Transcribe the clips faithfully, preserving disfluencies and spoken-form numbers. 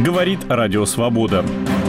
Говорит Радио Свобода.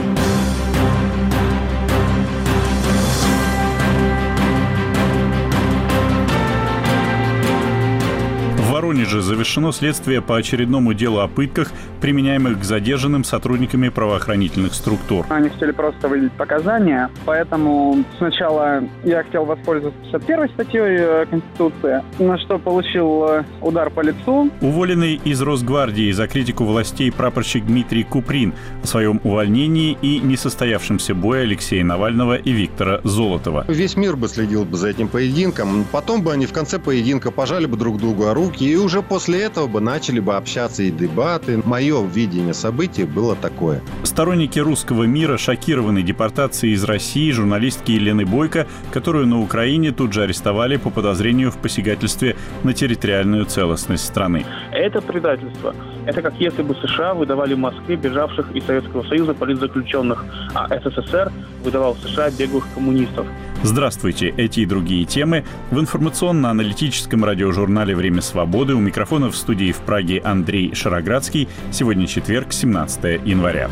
В Воронеже завершено следствие по очередному делу о пытках, применяемых к задержанным сотрудниками правоохранительных структур. Они хотели просто выявить показания, поэтому сначала я хотел воспользоваться пятьдесят первой статьей Конституции, на что получил удар по лицу. Уволенный из Росгвардии за критику властей прапорщик Дмитрий Куприн о своем увольнении и несостоявшемся бое Алексея Навального и Виктора Золотова. Весь мир бы следил бы за этим поединком, потом бы они в конце поединка пожали бы друг другу руки, и уже после этого бы начали бы общаться и дебаты. Мое видение событий было такое. Сторонники русского мира шокированы депортацией из России журналистки Елены Бойко, которую на Украине тут же арестовали по подозрению в посягательстве на территориальную целостность страны. Это предательство. Это как если бы США выдавали в Москве бежавших из Советского Союза политзаключенных, а СССР выдавал в США беглых коммунистов. Здравствуйте! Эти и другие темы в информационно-аналитическом радиожурнале «Время свободы». У микрофона в студии в Праге Андрей Шароградский. Сегодня четверг, семнадцатое января.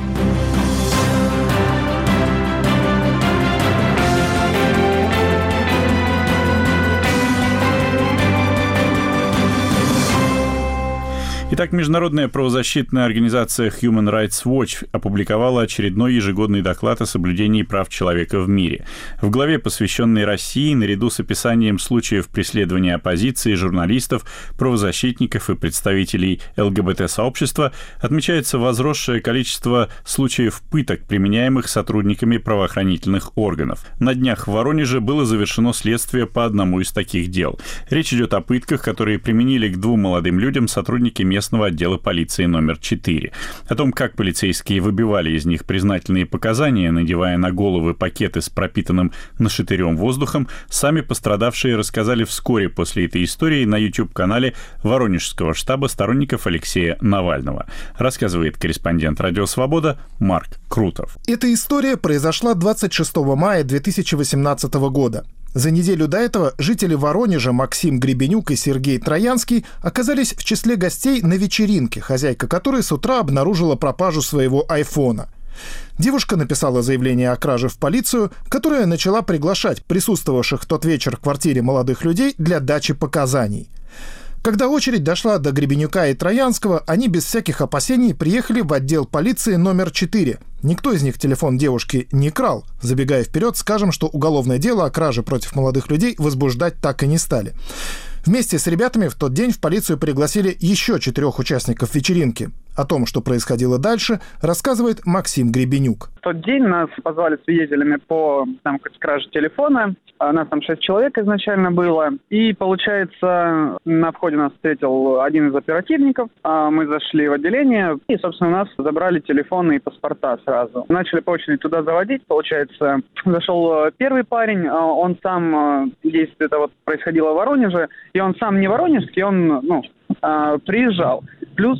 Итак, международная правозащитная организация Human Rights Watch опубликовала очередной ежегодный доклад о соблюдении прав человека в мире. В главе, посвященной России, наряду с описанием случаев преследования оппозиции, журналистов, правозащитников и представителей ЛГБТ-сообщества, отмечается возросшее количество случаев пыток, применяемых сотрудниками правоохранительных органов. На днях в Воронеже было завершено следствие по одному из таких дел. Речь идет о пытках, которые применили к двум молодым людям сотрудники местного местного отдела полиции номер четыре. О том, как полицейские выбивали из них признательные показания, надевая на головы пакеты с пропитанным нашатырем воздухом, сами пострадавшие рассказали вскоре после этой истории на YouTube-канале Воронежского штаба сторонников Алексея Навального. Рассказывает корреспондент «Радио Свобода» Марк Крутов. Эта история произошла двадцать шестого мая две тысячи восемнадцатого года. За неделю до этого жители Воронежа Максим Гребенюк и Сергей Троянский оказались в числе гостей на вечеринке, хозяйка которой с утра обнаружила пропажу своего айфона. Девушка написала заявление о краже в полицию, которая начала приглашать присутствовавших в тот вечер в квартире молодых людей для дачи показаний. Когда очередь дошла до Гребенюка и Троянского, они без всяких опасений приехали в отдел полиции номер четыре. Никто из них телефон девушки не крал. Забегая вперед, скажем, что уголовное дело о краже против молодых людей возбуждать так и не стали. Вместе с ребятами в тот день в полицию пригласили еще четырех участников вечеринки. О том, что происходило дальше, рассказывает Максим Гребенюк. В тот день нас позвали свидетелями по там, краже телефона. Нас там шесть человек изначально было. И, получается, на входе нас встретил один из оперативников. Мы зашли в отделение и, собственно, у нас забрали телефоны и паспорта сразу. Начали по очереди туда заводить. Получается, зашел первый парень. Он сам, действие это вот происходило в Воронеже. И он сам не воронежский, он ну, приезжал. Плюс,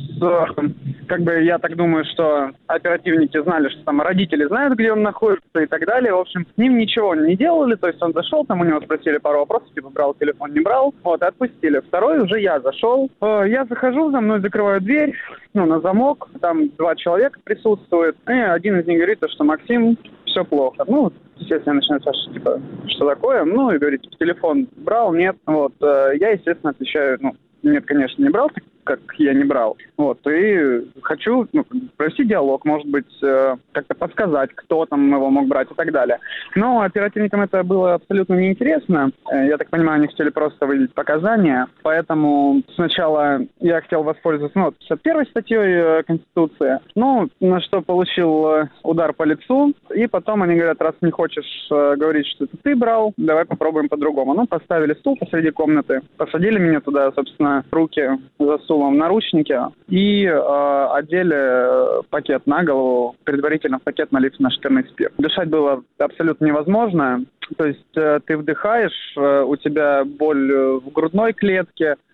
как бы, я так думаю, что оперативники знали, что там родители знают, где он находится и так далее. В общем, с ним ничего не делали. То есть он зашел, там у него спросили пару вопросов, типа, брал телефон, не брал. Вот, и отпустили. Второй уже я зашел. Я захожу, за мной закрываю дверь, ну, на замок. Там два человека присутствуют. И один из них говорит, что Максим, все плохо. Ну, естественно, я начинаю спрашивать, типа, что такое? Ну, и говорит, телефон брал, нет. Вот, я, естественно, отвечаю, ну, нет, конечно, не брал, как я не брал. Вот, и хочу ну, провести диалог, может быть, э, как-то подсказать, кто там его мог брать и так далее. Но оперативникам это было абсолютно неинтересно. Э, я так понимаю, они хотели просто выявить показания. Поэтому сначала я хотел воспользоваться ну, пятьдесят первой статьей э, Конституции, ну, на что получил э, удар по лицу. И потом они говорят, раз не хочешь э, говорить, что это ты брал, давай попробуем по-другому. Ну, поставили стул посреди комнаты, посадили меня туда, собственно, руки засунули в наручники и э, одели э, пакет на голову, предварительно в пакет налив нашатырный спирт. Дышать было абсолютно невозможно. То есть э, ты вдыхаешь, э, у тебя боль в грудной клетке,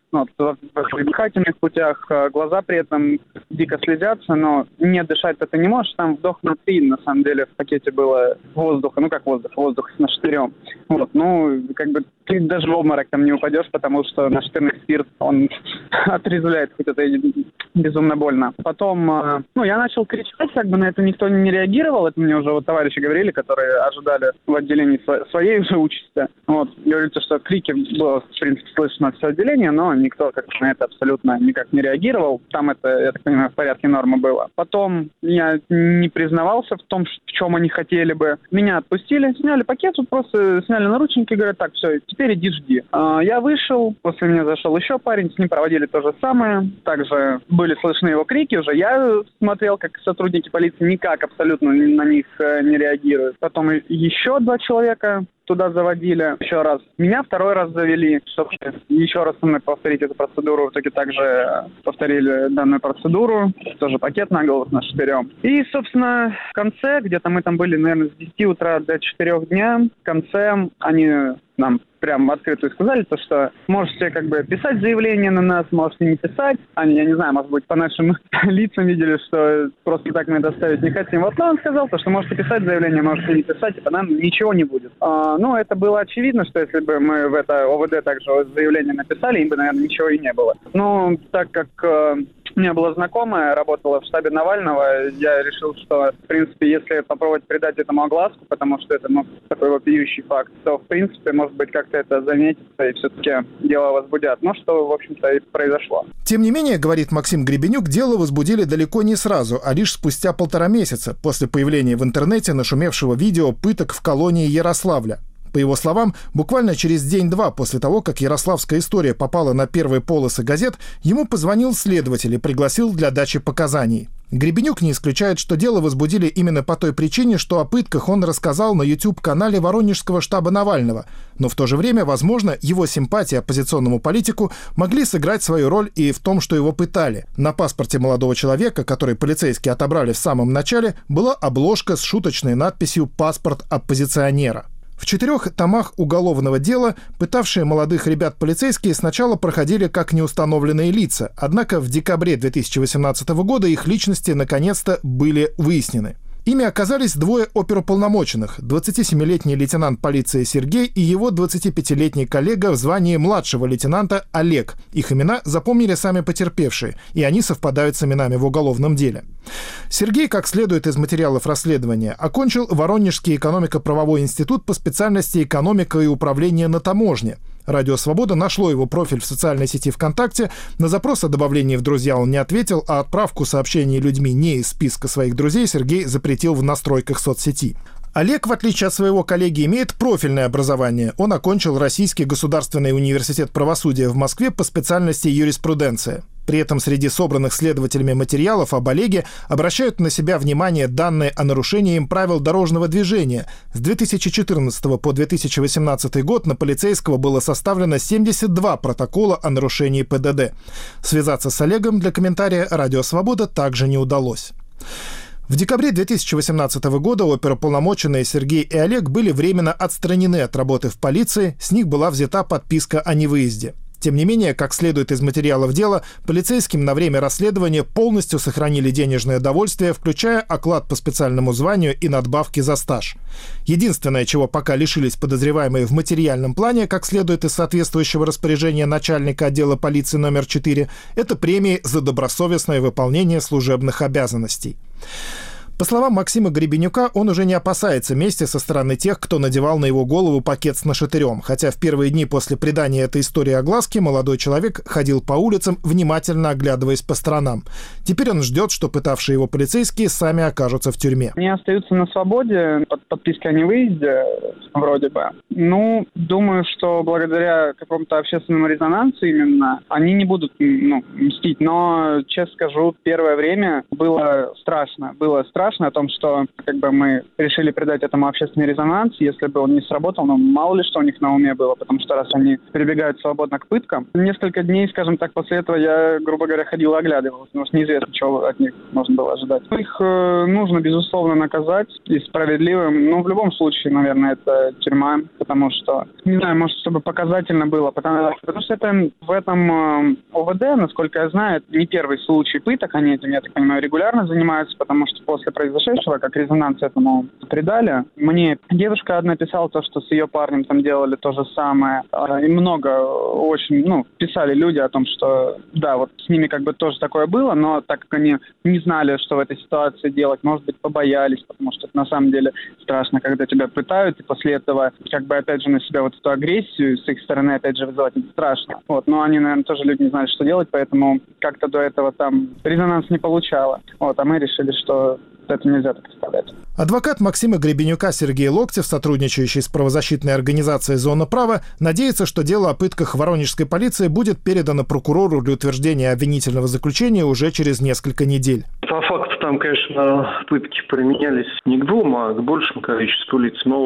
ну, в дыхательных путях, глаза при этом дико слезятся, но не дышать ты не можешь. Там вдох на три, на самом деле, в пакете было воздуха, ну как воздух, воздух с нашатырем. Вот, ну, как бы ты даже в обморок там не упадешь, потому что нашатырный спирт, он отрезвляет, хоть это и безумно больно. Потом, ну, я начал кричать, как бы на это никто не реагировал, это мне уже вот товарищи говорили, которые ожидали в отделении своей уже участи. Вот, говорится, что крики было, в принципе, слышно все отделение, но никто как на это абсолютно никак не реагировал. Там это, я так понимаю, в порядке нормы было. Потом я не признавался в том, в чем они хотели бы. Меня отпустили, сняли пакет, вот просто сняли наручники, говорят, так, все, теперь иди жди. Я вышел, после меня зашел еще парень, с ним проводили то же самое. Также были слышны его крики, уже я смотрел, как сотрудники полиции никак абсолютно на них не реагируют. Потом еще два человека туда заводили еще раз. Меня второй раз завели, чтобы еще раз со мной повторить эту процедуру. В итоге также повторили данную процедуру. Тоже пакет на голову с нашатырем. И, собственно, в конце, где-то мы там были, наверное, с десяти утра до четырёх дня, в конце они нам прям открыто сказали, то, что можете как бы писать заявление на нас, можете не писать. Они, я не знаю, может быть, по нашим лицам видели, что просто так мы это оставить не хотим. Вот, но он сказал, то, что можете писать заявление, можете не писать, и тогда ничего не будет. А, ну, это было очевидно, что если бы мы в это ОВД также заявление написали, им бы, наверное, ничего и не было. Ну, так как э, у меня была знакомая, работала в штабе Навального, я решил, что, в принципе, если попробовать придать этому огласку, потому что это, ну, такой вопиющий факт, то, в принципе, может быть, как-то это заметится и все-таки дело возбудят. Ну, что, в общем-то, и произошло. Тем не менее, говорит Максим Гребенюк, дело возбудили далеко не сразу, а лишь спустя полтора месяца после появления в интернете нашумевшего видео пыток в колонии Ярославля. По его словам, буквально через день-два после того, как ярославская история попала на первые полосы газет, ему позвонил следователь и пригласил для дачи показаний. Гребенюк не исключает, что дело возбудили именно по той причине, что о пытках он рассказал на YouTube-канале Воронежского штаба Навального. Но в то же время, возможно, его симпатии оппозиционному политику могли сыграть свою роль и в том, что его пытали. На паспорте молодого человека, который полицейские отобрали в самом начале, была обложка с шуточной надписью «Паспорт оппозиционера». В четырех томах уголовного дела пытавшие молодых ребят полицейские сначала проходили как неустановленные лица, однако в декабре две тысячи восемнадцатого года их личности наконец-то были выяснены. Ими оказались двое оперуполномоченных – двадцатисемилетний лейтенант полиции Сергей и его двадцатипятилетний коллега в звании младшего лейтенанта Олег. Их имена запомнили сами потерпевшие, и они совпадают с именами в уголовном деле. Сергей, как следует из материалов расследования, окончил Воронежский экономико-правовой институт по специальности «Экономика и управление на таможне». Радио «Свобода» нашло его профиль в социальной сети ВКонтакте. На запрос о добавлении в друзья он не ответил, а отправку сообщений людьми не из списка своих друзей Сергей запретил в настройках соцсети. Олег, в отличие от своего коллеги, имеет профильное образование. Он окончил Российский государственный университет правосудия в Москве по специальности юриспруденция. При этом среди собранных следователями материалов об Олеге обращают на себя внимание данные о нарушении им правил дорожного движения. С две тысячи четырнадцатого по две тысячи восемнадцатый год на полицейского было составлено семьдесят два протокола о нарушении ПДД. Связаться с Олегом для комментария «Радио Свобода» также не удалось. В декабре две тысячи восемнадцатого года оперуполномоченные Сергей и Олег были временно отстранены от работы в полиции, с них была взята подписка о невыезде. Тем не менее, как следует из материалов дела, полицейским на время расследования полностью сохранили денежное довольствие, включая оклад по специальному званию и надбавки за стаж. Единственное, чего пока лишились подозреваемые в материальном плане, как следует из соответствующего распоряжения начальника отдела полиции номер четыре, это премии за добросовестное выполнение служебных обязанностей. По словам Максима Гребенюка, он уже не опасается мести со стороны тех, кто надевал на его голову пакет с нашатырем, хотя в первые дни после придания этой истории огласки молодой человек ходил по улицам, внимательно оглядываясь по сторонам. Теперь он ждет, что пытавшие его полицейские сами окажутся в тюрьме. Они остаются на свободе, под подпиской о невыезде, вроде бы. Ну, думаю, что благодаря какому-то общественному резонансу именно они не будут, ну, мстить. Но, честно скажу, первое время было страшно. Было страшно. страшно, о том, что как бы мы решили придать этому общественный резонанс, если бы он не сработал, ну, мало ли что у них на уме было, потому что раз они прибегают свободно к пыткам, несколько дней, скажем так, после этого я, грубо говоря, ходил и оглядывался, потому что неизвестно, чего от них можно было ожидать. Их э, нужно, безусловно, наказать и справедливым, ну, в любом случае, наверное, это тюрьма, потому что, не знаю, может, чтобы показательно было, потому, потому что это в этом э, ОВД, насколько я знаю, не первый случай пыток, они этим, я так понимаю, регулярно занимаются, потому что после произошедшего, как резонанс этому придали, мне девушка одна писала то, что с ее парнем там делали то же самое, и много очень, ну, писали люди о том, что, да, вот с ними как бы тоже такое было, но так как они не знали, что в этой ситуации делать, может быть, побоялись, потому что это на самом деле страшно, когда тебя пытают, и после этого, как бы, опять же, на себя вот эту агрессию с их стороны, опять же, вызывать это страшно. Вот, но они, наверное, тоже люди не знали, что делать, поэтому как-то до этого там резонанс не получало. Вот, а мы решили, что это нельзя так оставлять. Адвокат Максима Гребенюка Сергей Локтев, сотрудничающий с правозащитной организацией «Зона права», надеется, что дело о пытках воронежской полиции будет передано прокурору для утверждения обвинительного заключения уже через несколько недель. По факту там, конечно, пытки применялись не к двум, а к большему количеству лиц, но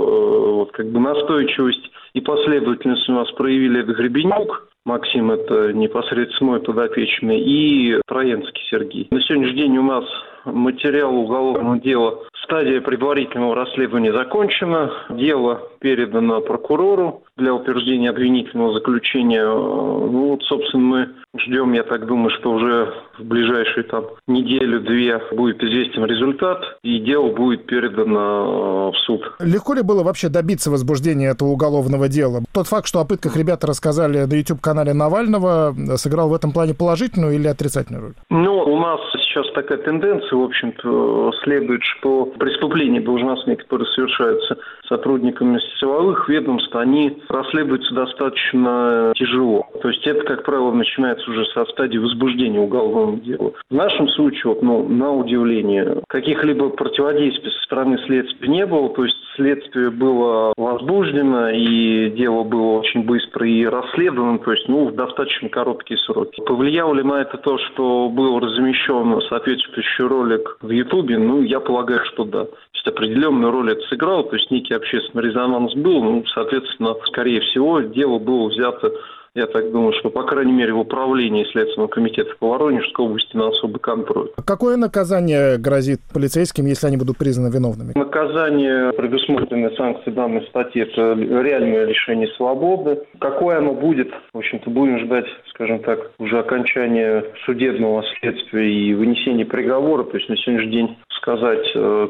вот как бы настойчивость и последовательность у нас проявили Гребенюк. Максим, это непосредственно мой подопечный, и Троянский Сергей. На сегодняшний день у нас материал уголовного дела, стадия предварительного расследования закончена, дело передано прокурору для утверждения обвинительного заключения. Ну вот, собственно, мы ждем, я так думаю, что уже в ближайшие там неделю-две будет известен результат, и дело будет передано в суд. Легко ли было вообще добиться возбуждения этого уголовного дела? Тот факт, что о пытках ребята рассказали на YouTube-канале Навального, сыграл в этом плане положительную или отрицательную роль? Ну, у нас сейчас такая тенденция, в общем-то, следует, что преступления должностные, которые совершаются сотрудниками силовых ведомств, они расследуются достаточно тяжело. То есть это, как правило, начинается уже со стадии возбуждения уголовного дела. В нашем случае, вот, ну, на удивление, каких-либо противодействий со стороны следствия не было. То есть следствие было возбуждено, и дело было очень быстро и расследовано, то есть, ну, в достаточно короткие сроки. Повлияло ли на это то, что был размещен соответствующий ролик в Ютубе? Ну, я полагаю, что да. То есть определенную роль это сыграло, то есть некий общественный резонанс был, ну, соответственно, скорее всего, дело было взято, я так думаю, что, по крайней мере, в управлении Следственного комитета по Воронежской области на особый контроль. Какое наказание грозит полицейским, если они будут признаны виновными? Наказание, предусмотренное санкцией данной статьи, это реальное лишение свободы. Какое оно будет, в общем-то, будем ждать, скажем так, уже окончания судебного следствия и вынесения приговора. То есть на сегодняшний день сказать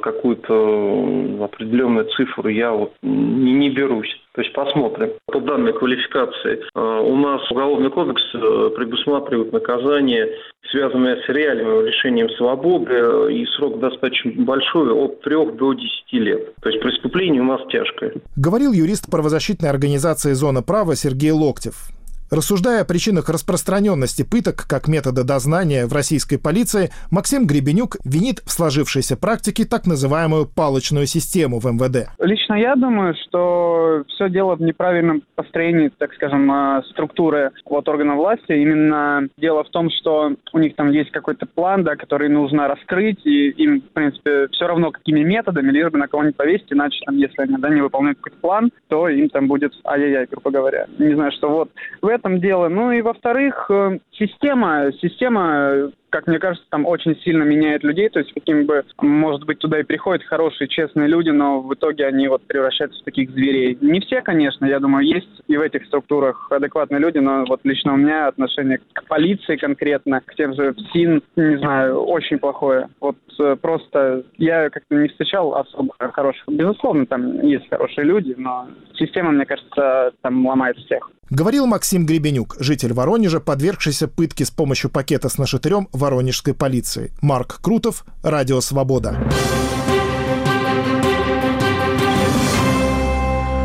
какую-то определенную цифру я вот не, не берусь. То есть посмотрим. По данной квалификации у нас Уголовный кодекс предусматривает наказание, связанное с реальным лишением свободы, и срок достаточно большой, от трех до десяти лет. То есть преступление у нас тяжкое. Говорил юрист правозащитной организации «Зона права» Сергей Локтев. Рассуждая о причинах распространенности пыток как метода дознания в российской полиции, Максим Гребенюк винит в сложившейся практике так называемую палочную систему в эм вэ дэ. Лично я думаю, что все дело в неправильном построении, так скажем, структуры вот органов власти. Именно дело в том, что у них там есть какой-то план, да, который нужно раскрыть, и им, в принципе, все равно какими методами, лишь бы на кого-нибудь повесить, иначе, там, если они, да, не выполняют какой-то план, то им там будет ай-яй-яй, грубо говоря. Не знаю, что вот в этом дело. Ну и во-вторых, система, система, как мне кажется, там очень сильно меняет людей. То есть какими бы, может быть, туда и приходят хорошие, честные люди, но в итоге они вот превращаются в таких зверей. Не все, конечно, я думаю, есть и в этих структурах адекватные люди, но вот лично у меня отношение к полиции конкретно, к тем же СИН, не знаю, очень плохое. Вот просто я как-то не встречал особо хороших. Безусловно, там есть хорошие люди, но система, мне кажется, там ломает всех. Говорил Максим Гребенюк, житель Воронежа, подвергшийся пытке с помощью пакета с нашатырем воронежской полиции. Марк Крутов, Радио Свобода.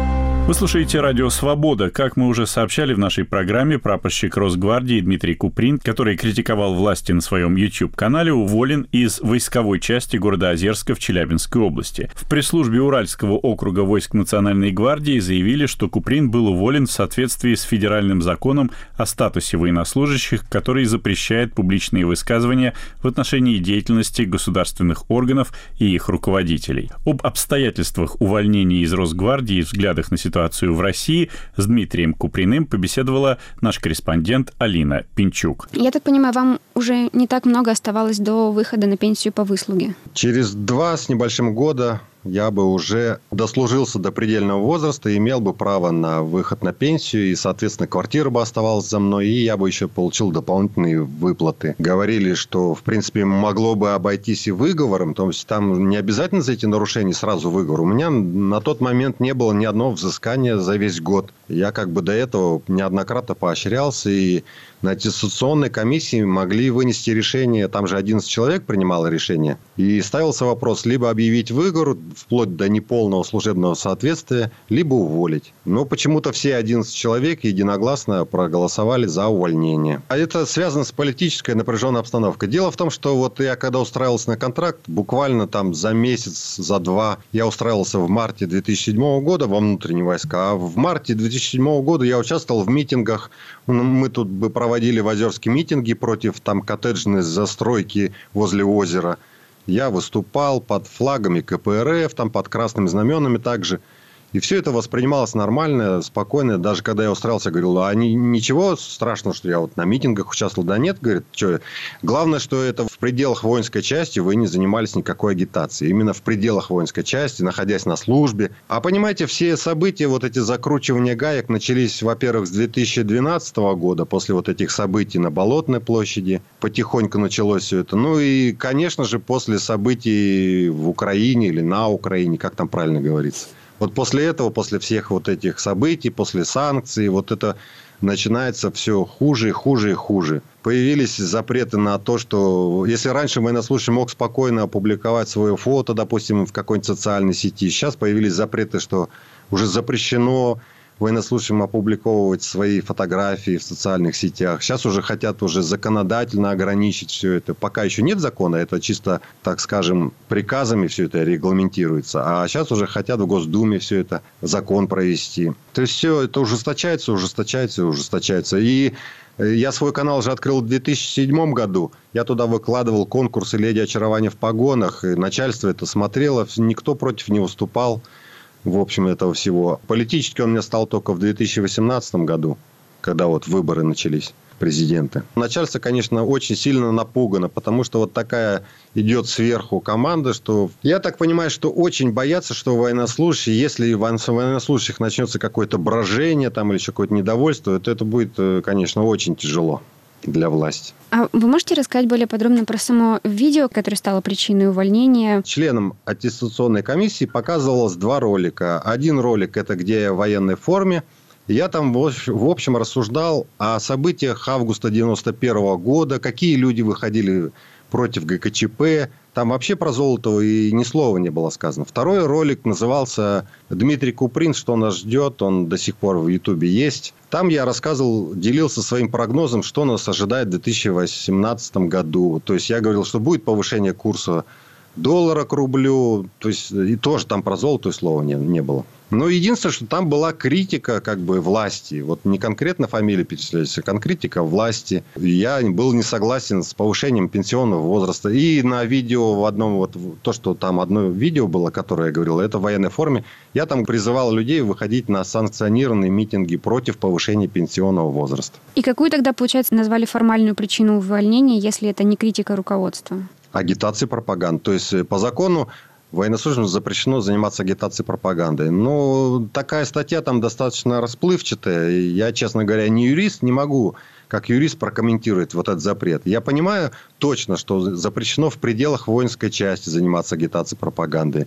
Вы слушаете радио «Свобода». Как мы уже сообщали в нашей программе, прапорщик Росгвардии Дмитрий Куприн, который критиковал власти на своем YouTube-канале, уволен из войсковой части города Озерска в Челябинской области. В пресс-службе Уральского округа войск Национальной гвардии заявили, что Куприн был уволен в соответствии с федеральным законом о статусе военнослужащих, который запрещает публичные высказывания в отношении деятельности государственных органов и их руководителей. Об обстоятельствах увольнения из Росгвардии и взглядах на ситуацию в России с Дмитрием Куприным побеседовала наш корреспондент Алина Пинчук. Я так понимаю, вам уже не так много оставалось до выхода на пенсию по выслуге? Через два с небольшим года я бы уже дослужился до предельного возраста и имел бы право на выход на пенсию, и, соответственно, квартира бы оставалась за мной, и я бы еще получил дополнительные выплаты. Говорили, что, в принципе, могло бы обойтись и выговором, то есть там не обязательно за эти нарушения сразу выговор. У меня на тот момент не было ни одного взыскания за весь год. Я как бы до этого неоднократно поощрялся, и на аттестационной комиссии могли вынести решение, там же одиннадцать человек принимало решение, и ставился вопрос либо объявить выговор, вплоть до неполного служебного соответствия, либо уволить. Но почему-то все одиннадцать человек единогласно проголосовали за увольнение. А это связано с политической напряженной обстановкой. Дело в том, что вот я когда устраивался на контракт, буквально там за месяц, за два, я устраивался в марте две тысячи седьмого года во внутренние войска, а в марте две тысячи седьмого года я участвовал в митингах. Мы тут бы проводили в Озерске митинги против там коттеджной застройки возле озера. Я выступал под флагами ка пэ эр эф, там под красными знаменами также. И все это воспринималось нормально, спокойно. Даже когда я устраивался, я говорил, а ничего страшного, что я вот на митингах участвовал? Да нет, говорит, что? Главное, что это в пределах воинской части вы не занимались никакой агитацией. Именно в пределах воинской части, находясь на службе. А понимаете, все события, вот эти закручивания гаек начались, во-первых, с две тысячи двенадцатого года, после вот этих событий на Болотной площади. Потихоньку началось все это. Ну и, конечно же, после событий в Украине или на Украине, как там правильно говорится. Вот после этого, после всех вот этих событий, после санкций, вот это начинается все хуже и хуже и хуже. Появились запреты на то, что если раньше военнослужащий мог спокойно опубликовать свое фото, допустим, в какой-нибудь социальной сети, сейчас появились запреты, что уже запрещено военнослужащим опубликовывать свои фотографии в социальных сетях. Сейчас уже хотят уже законодательно ограничить все это. Пока еще нет закона, это чисто, так скажем, приказами все это регламентируется. А сейчас уже хотят в Госдуме все это, закон провести. То есть все это ужесточается, ужесточается, ужесточается. И я свой канал уже открыл в две тысячи седьмом году. Я туда выкладывал конкурсы «Леди очарования в погонах». И начальство это смотрело, никто против не выступал. В общем, этого всего. Политически он мне стал только в две тысячи восемнадцатом году, когда вот выборы начались, президента. Начальство, конечно, очень сильно напугано, потому что вот такая идет сверху команда, что... Я так понимаю, что очень боятся, что военнослужащие, если в военнослужащих начнется какое-то брожение там, или еще какое-то недовольство, то это будет, конечно, очень тяжело для власти. А вы можете рассказать более подробно про само видео, которое стало причиной увольнения? Членам аттестационной комиссии показывалось два ролика. Один ролик – это где я в военной форме. Я там, в общем, рассуждал о событиях августа девяносто первого года, какие люди выходили против гэ ка че пэ. Там вообще про Золотого и ни слова не было сказано. Второй ролик назывался «Дмитрий Куприн. Что нас ждет?». Он до сих пор в Ютубе есть. Там я рассказывал, делился своим прогнозом, что нас ожидает в две тысячи восемнадцатом году. То есть, я говорил, что будет повышение курса доллара к рублю. То есть, и тоже там про золото и слова не, не было. Но единственное, что там была критика как бы власти. Вот не конкретно фамилии перечислялись, а конкретика власти. Я был не согласен с повышением пенсионного возраста. И на видео в одном, вот то, что там одно видео было, которое я говорил, это в военной форме. Я там призывал людей выходить на санкционированные митинги против повышения пенсионного возраста. И какую тогда, получается, назвали формальную причину увольнения, если это не критика руководства? Агитация, пропаганда. То есть, по закону военнослужащим запрещено заниматься агитацией, пропагандой. Но такая статья там достаточно расплывчатая. Я, честно говоря, не юрист, не могу как юрист прокомментировать вот этот запрет. Я понимаю точно, что запрещено в пределах воинской части заниматься агитацией, пропагандой.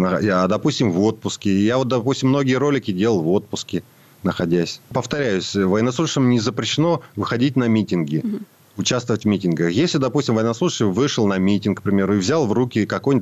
А, допустим, в отпуске. Я вот, допустим, многие ролики делал в отпуске, находясь. Повторяюсь, военнослужащим не запрещено выходить на митинги. Участвовать в митингах. Если, допустим, военнослужащий вышел на митинг, к примеру, и взял в руки какой-нибудь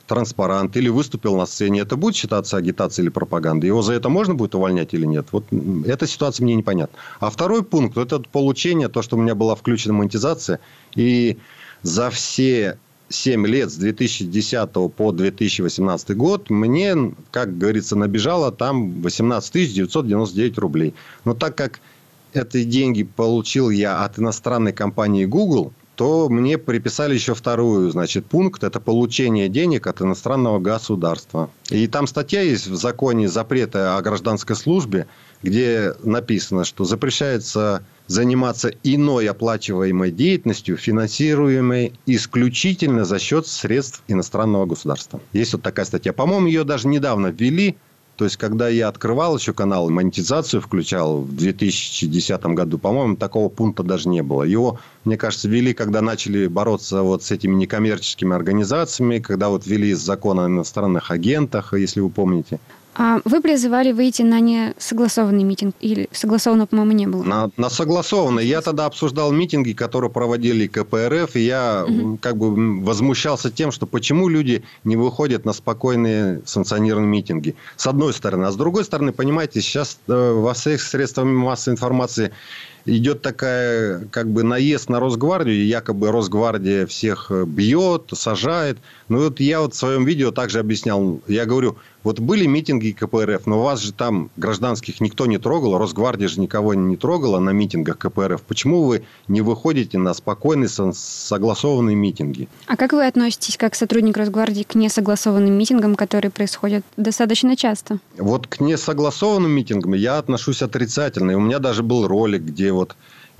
транспарант или выступил на сцене, это будет считаться агитацией или пропагандой? Его за это можно будет увольнять или нет? Вот эта ситуация мне непонятна. А второй пункт – это получение, то, что у меня была включена монетизация. И за все семь лет с две тысячи десятого по две тысячи восемнадцатый год мне, как говорится, набежало там восемнадцать тысяч девятьсот девяносто девять рублей. Но так как эти деньги получил я от иностранной компании Google, то мне приписали еще вторую, значит, пункт. Это получение денег от иностранного государства. И там статья есть в законе запрета о гражданской службе, где написано, что запрещается заниматься иной оплачиваемой деятельностью, финансируемой исключительно за счет средств иностранного государства. Есть вот такая статья. По-моему, ее даже недавно ввели. То есть, когда я открывал еще канал, монетизацию включал в две тысячи десятом году, по-моему, такого пункта даже не было. Его, мне кажется, ввели, когда начали бороться вот с этими некоммерческими организациями, когда вот ввели закон о иностранных агентах, если вы помните. А вы призывали выйти на несогласованный митинг? Или согласованного, по-моему, не было? На, на согласованный. Я тогда обсуждал митинги, которые проводили ка пэ эр эф, и я угу. как бы возмущался тем, что почему люди не выходят на спокойные санкционированные митинги. С одной стороны. А с другой стороны, понимаете, сейчас во всех средствах массовой информации идет такая, как бы, наезд на Росгвардию, и якобы Росгвардия всех бьет, сажает. Ну, вот я вот в своем видео также объяснял. Я говорю, вот были митинги ка пэ эр эф, но у вас же там гражданских никто не трогал, Росгвардия же никого не трогала на митингах ка пэ эр эф. Почему вы не выходите на спокойные, согласованные митинги? А как вы относитесь, как сотрудник Росгвардии, к несогласованным митингам, которые происходят достаточно часто? Вот к несогласованным митингам я отношусь отрицательно. И у меня даже был ролик, где вот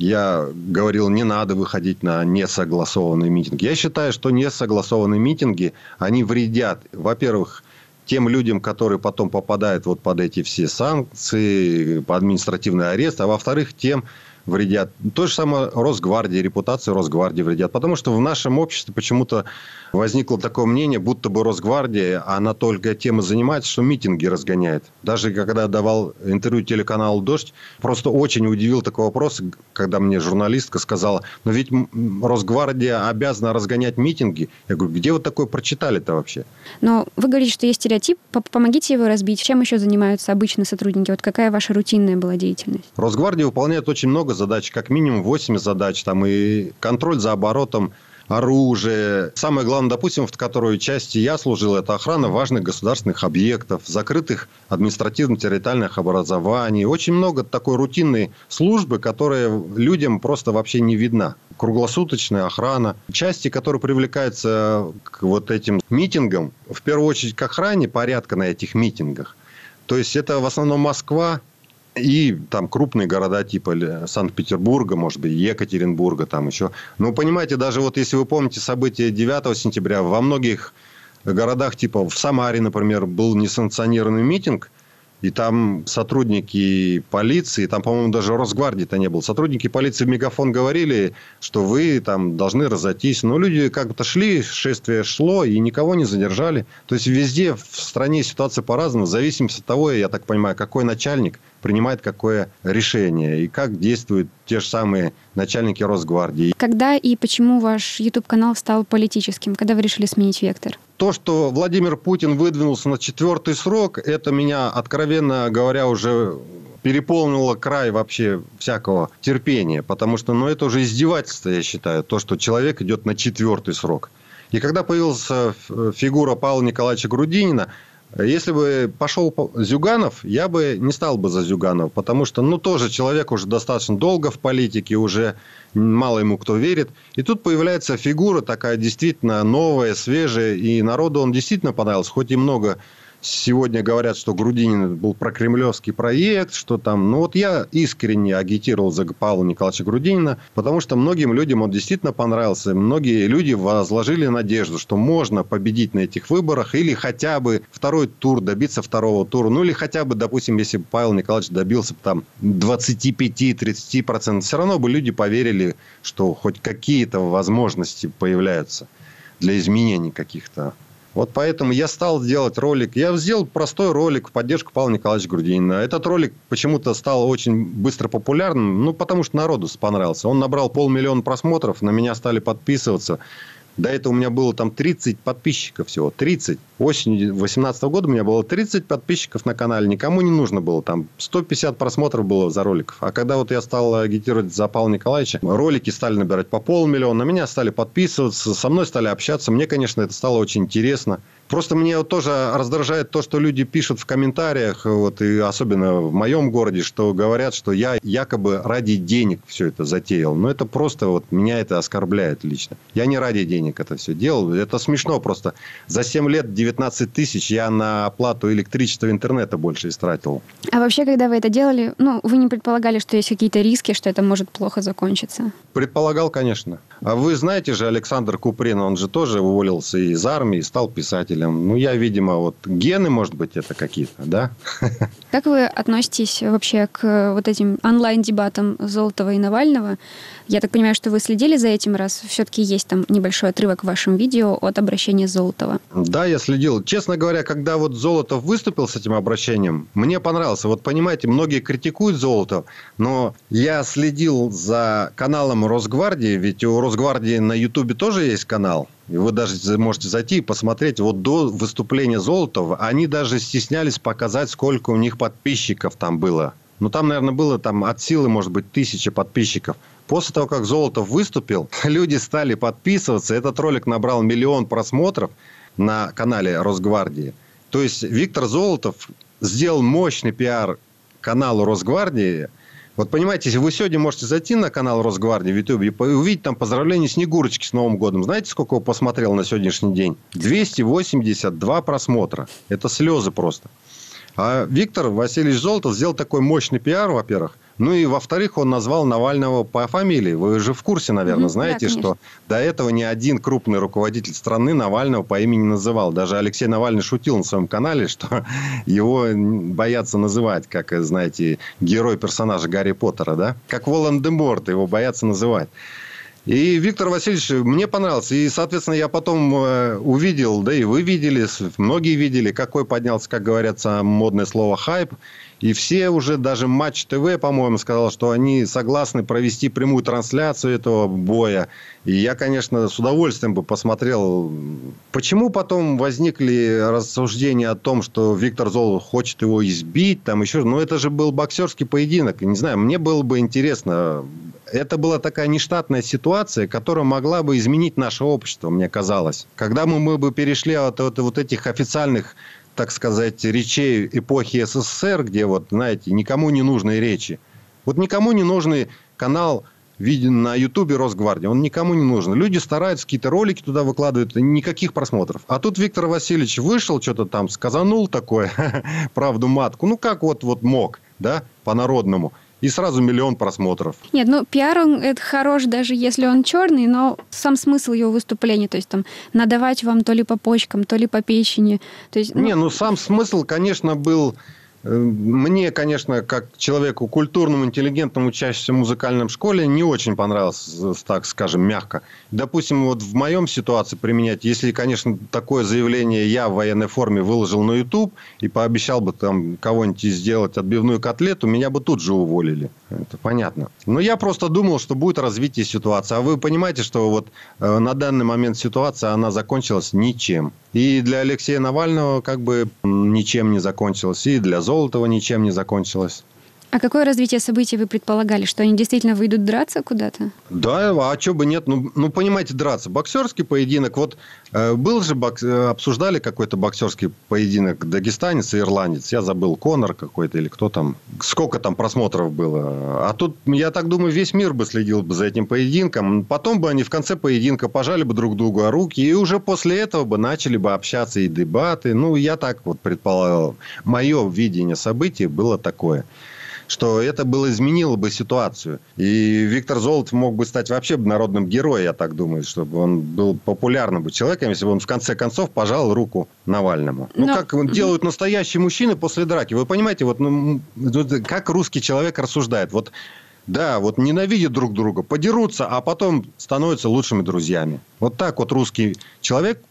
я говорил, не надо выходить на несогласованные митинги. Я считаю, что несогласованные митинги, они вредят, во-первых, тем людям, которые потом попадают вот под эти все санкции, под административный арест, а во-вторых, тем вредят. То же самое Росгвардии, репутация Росгвардии вредят. Потому что в нашем обществе почему-то возникло такое мнение, будто бы Росгвардия, она только тем и занимается, что митинги разгоняет. Даже когда давал интервью телеканалу «Дождь», просто очень удивил такой вопрос, когда мне журналистка сказала, но ведь Росгвардия обязана разгонять митинги. Я говорю, где вы такое прочитали-то вообще? Но вы говорите, что есть стереотип. Помогите его разбить. Чем еще занимаются обычные сотрудники? Вот какая ваша рутинная была деятельность? Росгвардия выполняет очень много задач, как минимум восемь задач. Там и контроль за оборотом оружия. Самое главное, допустим, в которой части я служил, это охрана важных государственных объектов, закрытых административно-территориальных образований. Очень много такой рутинной службы, которая людям просто вообще не видна. Круглосуточная охрана. Части, которые привлекаются к вот этим митингам, в первую очередь к охране порядка на этих митингах. То есть, это в основном Москва, и там крупные города типа Санкт-Петербурга, может быть, Екатеринбурга, там еще. Но понимаете, даже вот если вы помните события девятого сентября, во многих городах, типа в Самаре, например, был несанкционированный митинг, и там сотрудники полиции, там, по-моему, даже Росгвардии-то не было. Сотрудники полиции в мегафон говорили, что вы там должны разойтись. Но люди как-то шли, шествие шло, и никого не задержали. То есть, везде в стране ситуация по-разному, в зависимости от того, я так понимаю, какой начальник принимает какое решение, и как действуют те же самые начальники Росгвардии. Когда и почему ваш YouTube-канал стал политическим? Когда вы решили сменить вектор? То, что Владимир Путин выдвинулся на четвертый срок, это меня, откровенно говоря, уже переполнило край вообще всякого терпения. Потому что, ну, это уже издевательство, я считаю, то, что человек идет на четвертый срок. И когда появилась фигура Павла Николаевича Грудинина, если бы пошел Зюганов, я бы не стал бы за Зюганова, потому что, ну, тоже человек уже достаточно долго в политике, уже мало ему кто верит. И тут появляется фигура такая действительно новая, свежая, и народу он действительно понравился, хоть и много сегодня говорят, что Грудинин был прокремлевский проект, что там... Ну, вот я искренне агитировал за Павла Николаевича Грудинина, потому что многим людям он действительно понравился. Многие люди возложили надежду, что можно победить на этих выборах или хотя бы второй тур, добиться второго тура. Ну, или хотя бы, допустим, если бы Павел Николаевич добился там двадцать пять - тридцать процентов, все равно бы люди поверили, что хоть какие-то возможности появляются для изменений каких-то. Вот поэтому я стал делать ролик. Я сделал простой ролик в поддержку Павла Николаевича Грудинина. Этот ролик почему-то стал очень быстро популярным, ну, потому что народу понравился. Он набрал полмиллиона просмотров, на меня стали подписываться. До этого у меня было там тридцать подписчиков всего. тридцать. Осенью две тысячи восемнадцатого года у меня было тридцать подписчиков на канале. Никому не нужно было. Там сто пятьдесят просмотров было за роликов. А когда вот я стал агитировать за Павла Николаевича, ролики стали набирать по полмиллиона. На меня стали подписываться, со мной стали общаться. Мне, конечно, это стало очень интересно. Просто мне вот тоже раздражает то, что люди пишут в комментариях, вот, и особенно в моем городе, что говорят, что я якобы ради денег все это затеял. Но это просто вот меня это оскорбляет лично. Я не ради денег это все делал. Это смешно просто. За семь лет девятнадцать тысяч я на оплату электричества, интернета больше истратил. А вообще, когда вы это делали, ну, вы не предполагали, что есть какие-то риски, что это может плохо закончиться? Предполагал, конечно. А вы знаете же, Александр Куприн, он же тоже уволился из армии, стал писателем. Ну, я, видимо, вот гены, может быть, это какие-то, да? Как вы относитесь вообще к вот этим онлайн-дебатам Золотова и Навального? Я так понимаю, что вы следили за этим, раз все-таки есть там небольшой отрывок в вашем видео от обращения Золотова. Да, я следил. Честно говоря, когда вот Золотов выступил с этим обращением, мне понравился. Вот понимаете, многие критикуют Золотова, но я следил за каналом Росгвардии, ведь у Росгвардии на Ютубе тоже есть канал. И вы даже можете зайти и посмотреть. Вот до выступления Золотова они даже стеснялись показать, сколько у них подписчиков там было. Ну, там, наверное, было там от силы, может быть, тысяча подписчиков. После того, как Золотов выступил, люди стали подписываться. Этот ролик набрал миллион просмотров на канале Росгвардии. То есть Виктор Золотов сделал мощный пиар каналу Росгвардии. Вот понимаете, если вы сегодня можете зайти на канал Росгвардии в Ютубе и увидеть там поздравления Снегурочки с Новым годом. Знаете, сколько его посмотрел на сегодняшний день? двести восемьдесят два просмотра. Это слезы просто. А Виктор Васильевич Золотов сделал такой мощный пиар, во-первых. Ну и, во-вторых, он назвал Навального по фамилии. Вы же в курсе, наверное, mm-hmm, знаете, да, что до этого ни один крупный руководитель страны Навального по имени не называл. Даже Алексей Навальный шутил на своем канале, что его боятся называть, как, знаете, герой персонажа Гарри Поттера, да? Как Волан-де-Морта его боятся называть. И Виктор Васильевич мне понравился. И, соответственно, я потом увидел, да и вы видели, многие видели, какой поднялся, как говорится, модное слово «хайп». И все уже, даже Матч ТВ, по-моему, сказал, что они согласны провести прямую трансляцию этого боя. И я, конечно, с удовольствием бы посмотрел. Почему потом возникли рассуждения о том, что Виктор Золотов хочет его избить, там еще... Ну, это же был боксерский поединок. Не знаю, мне было бы интересно. Это была такая нештатная ситуация, которая могла бы изменить наше общество, мне казалось. Когда мы, мы бы перешли от, от вот этих официальных, так сказать, речей эпохи СССР, где, вот, знаете, никому не нужные речи. Вот никому не нужный канал виден на Ютубе Росгвардии. Он никому не нужен. Люди стараются, какие-то ролики туда выкладывают, никаких просмотров. А тут Виктор Васильевич вышел, что-то там сказанул такое, правду матку. Ну, как вот, вот мог, да, по-народному. И сразу миллион просмотров. Нет, ну пиар, он это хорош, даже если он черный, но сам смысл его выступления, то есть там надавать вам то ли по почкам, то ли по печени. То есть, ну... Не, ну сам смысл, конечно, был... Мне, конечно, как человеку культурному, интеллигентному, учащемуся в музыкальном школе, не очень понравился, так скажем, мягко. Допустим, вот в моем ситуации применять, если, конечно, такое заявление я в военной форме выложил на YouTube и пообещал бы там кого-нибудь сделать отбивную котлету, меня бы тут же уволили. Это понятно. Но я просто думал, что будет развитие ситуации. А вы понимаете, что вот на данный момент ситуация, она закончилась ничем. И для Алексея Навального как бы ничем не закончилась, и для Золотова ничем не закончилось. А какое развитие событий вы предполагали? Что они действительно выйдут драться куда-то? Да, а что бы нет? Ну, ну понимаете, драться. Боксерский поединок. Вот э, был же, бокс... обсуждали какой-то боксерский поединок дагестанец и ирландец. Я забыл, Конор какой-то или кто там. Сколько там просмотров было. А тут, я так думаю, весь мир бы следил бы за этим поединком. Потом бы они в конце поединка пожали бы друг другу руки. И уже после этого бы начали бы общаться и дебаты. Ну, я так вот предполагал. Мое видение событий было такое, что это было, изменило бы ситуацию. И Виктор Золотов мог бы стать вообще народным героем, я так думаю, чтобы он был популярным бы человеком, если бы он в конце концов пожал руку Навальному. Но... Ну, как делают настоящие мужчины после драки. Вы понимаете, вот, ну, как русский человек рассуждает. Вот, да, вот ненавидят друг друга, подерутся, а потом становятся лучшими друзьями. Вот так вот русский человек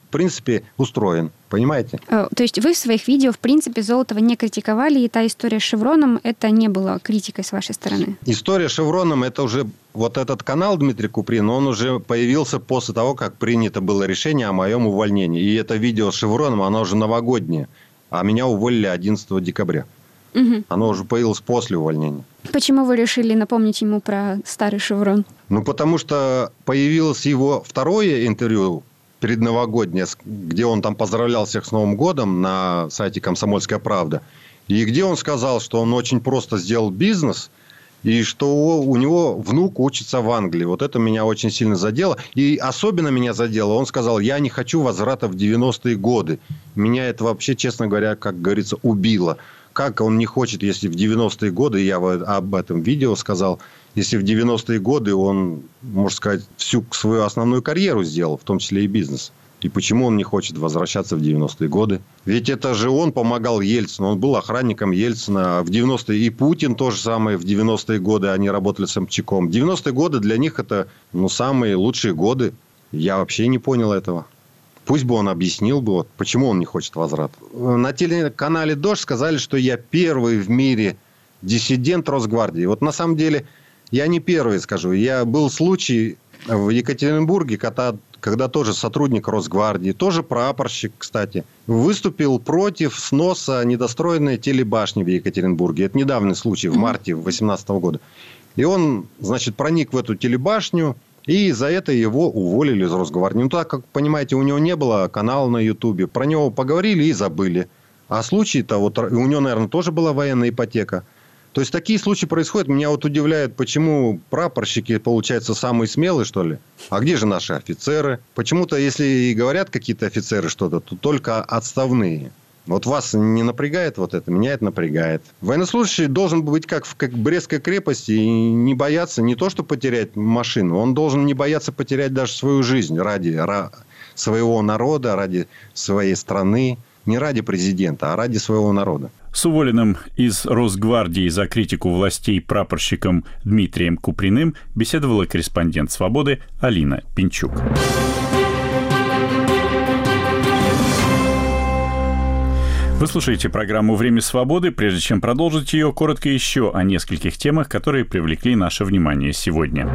в принципе, устроен. Понимаете? То есть вы в своих видео, в принципе, Золотова не критиковали, и та история с Шевроном, это не было критикой с вашей стороны? История с Шевроном, это уже вот этот канал Дмитрий Куприн, он уже появился после того, как принято было решение о моем увольнении. И это видео с Шевроном, оно уже новогоднее. А меня уволили одиннадцатого декабря. Угу. Оно уже появилось после увольнения. Почему вы решили напомнить ему про старый Шеврон? Ну, потому что появилось его второе интервью предновогоднее, где он там поздравлял всех с Новым годом на сайте «Комсомольская правда». И где он сказал, что он очень просто сделал бизнес, и что у него внук учится в Англии. Вот это меня очень сильно задело. И особенно меня задело. Он сказал, я не хочу возврата в девяностые годы. Меня это вообще, честно говоря, как говорится, убило. Как он не хочет, если в девяностые годы, я об этом видео сказал, если в девяностые годы он, можно сказать, всю свою основную карьеру сделал, в том числе и бизнес. И почему он не хочет возвращаться в девяностые годы? Ведь это же он помогал Ельцину, он был охранником Ельцина. В девяностые и Путин то же самое, в девяностые годы они работали с Собчаком. девяностые годы для них это ну, самые лучшие годы. Я вообще не понял этого. Пусть бы он объяснил бы, вот, почему он не хочет возврата. На телеканале «Дождь» сказали, что я первый в мире диссидент Росгвардии. Вот на самом деле я не первый, скажу. Я был случай в Екатеринбурге, когда, когда тоже сотрудник Росгвардии, тоже прапорщик, кстати, выступил против сноса недостроенной телебашни в Екатеринбурге. Это недавний случай, в марте две тысячи восемнадцатого года. И он, значит, проник в эту телебашню, и за это его уволили из Росгвардии. Ну, так как, понимаете, у него не было канала на Ютубе. Про него поговорили и забыли. А случай-то, вот у него, наверное, тоже была военная ипотека. То есть, такие случаи происходят. Меня вот удивляет, почему прапорщики, получается, самые смелые, что ли? А где же наши офицеры? Почему-то, если и говорят какие-то офицеры что-то, то только отставные. Вот вас не напрягает вот это? Меня это напрягает. Военнослужащий должен быть как в как Брестской крепости и не бояться не то, что потерять машину. Он должен не бояться потерять даже свою жизнь ради ра, своего народа, ради своей страны. Не ради президента, а ради своего народа. С уволенным из Росгвардии за критику властей прапорщиком Дмитрием Куприным беседовала корреспондент «Свободы» Алина Пинчук. Вы слушаете программу «Время свободы». Прежде чем продолжить ее, коротко еще о нескольких темах, которые привлекли наше внимание сегодня.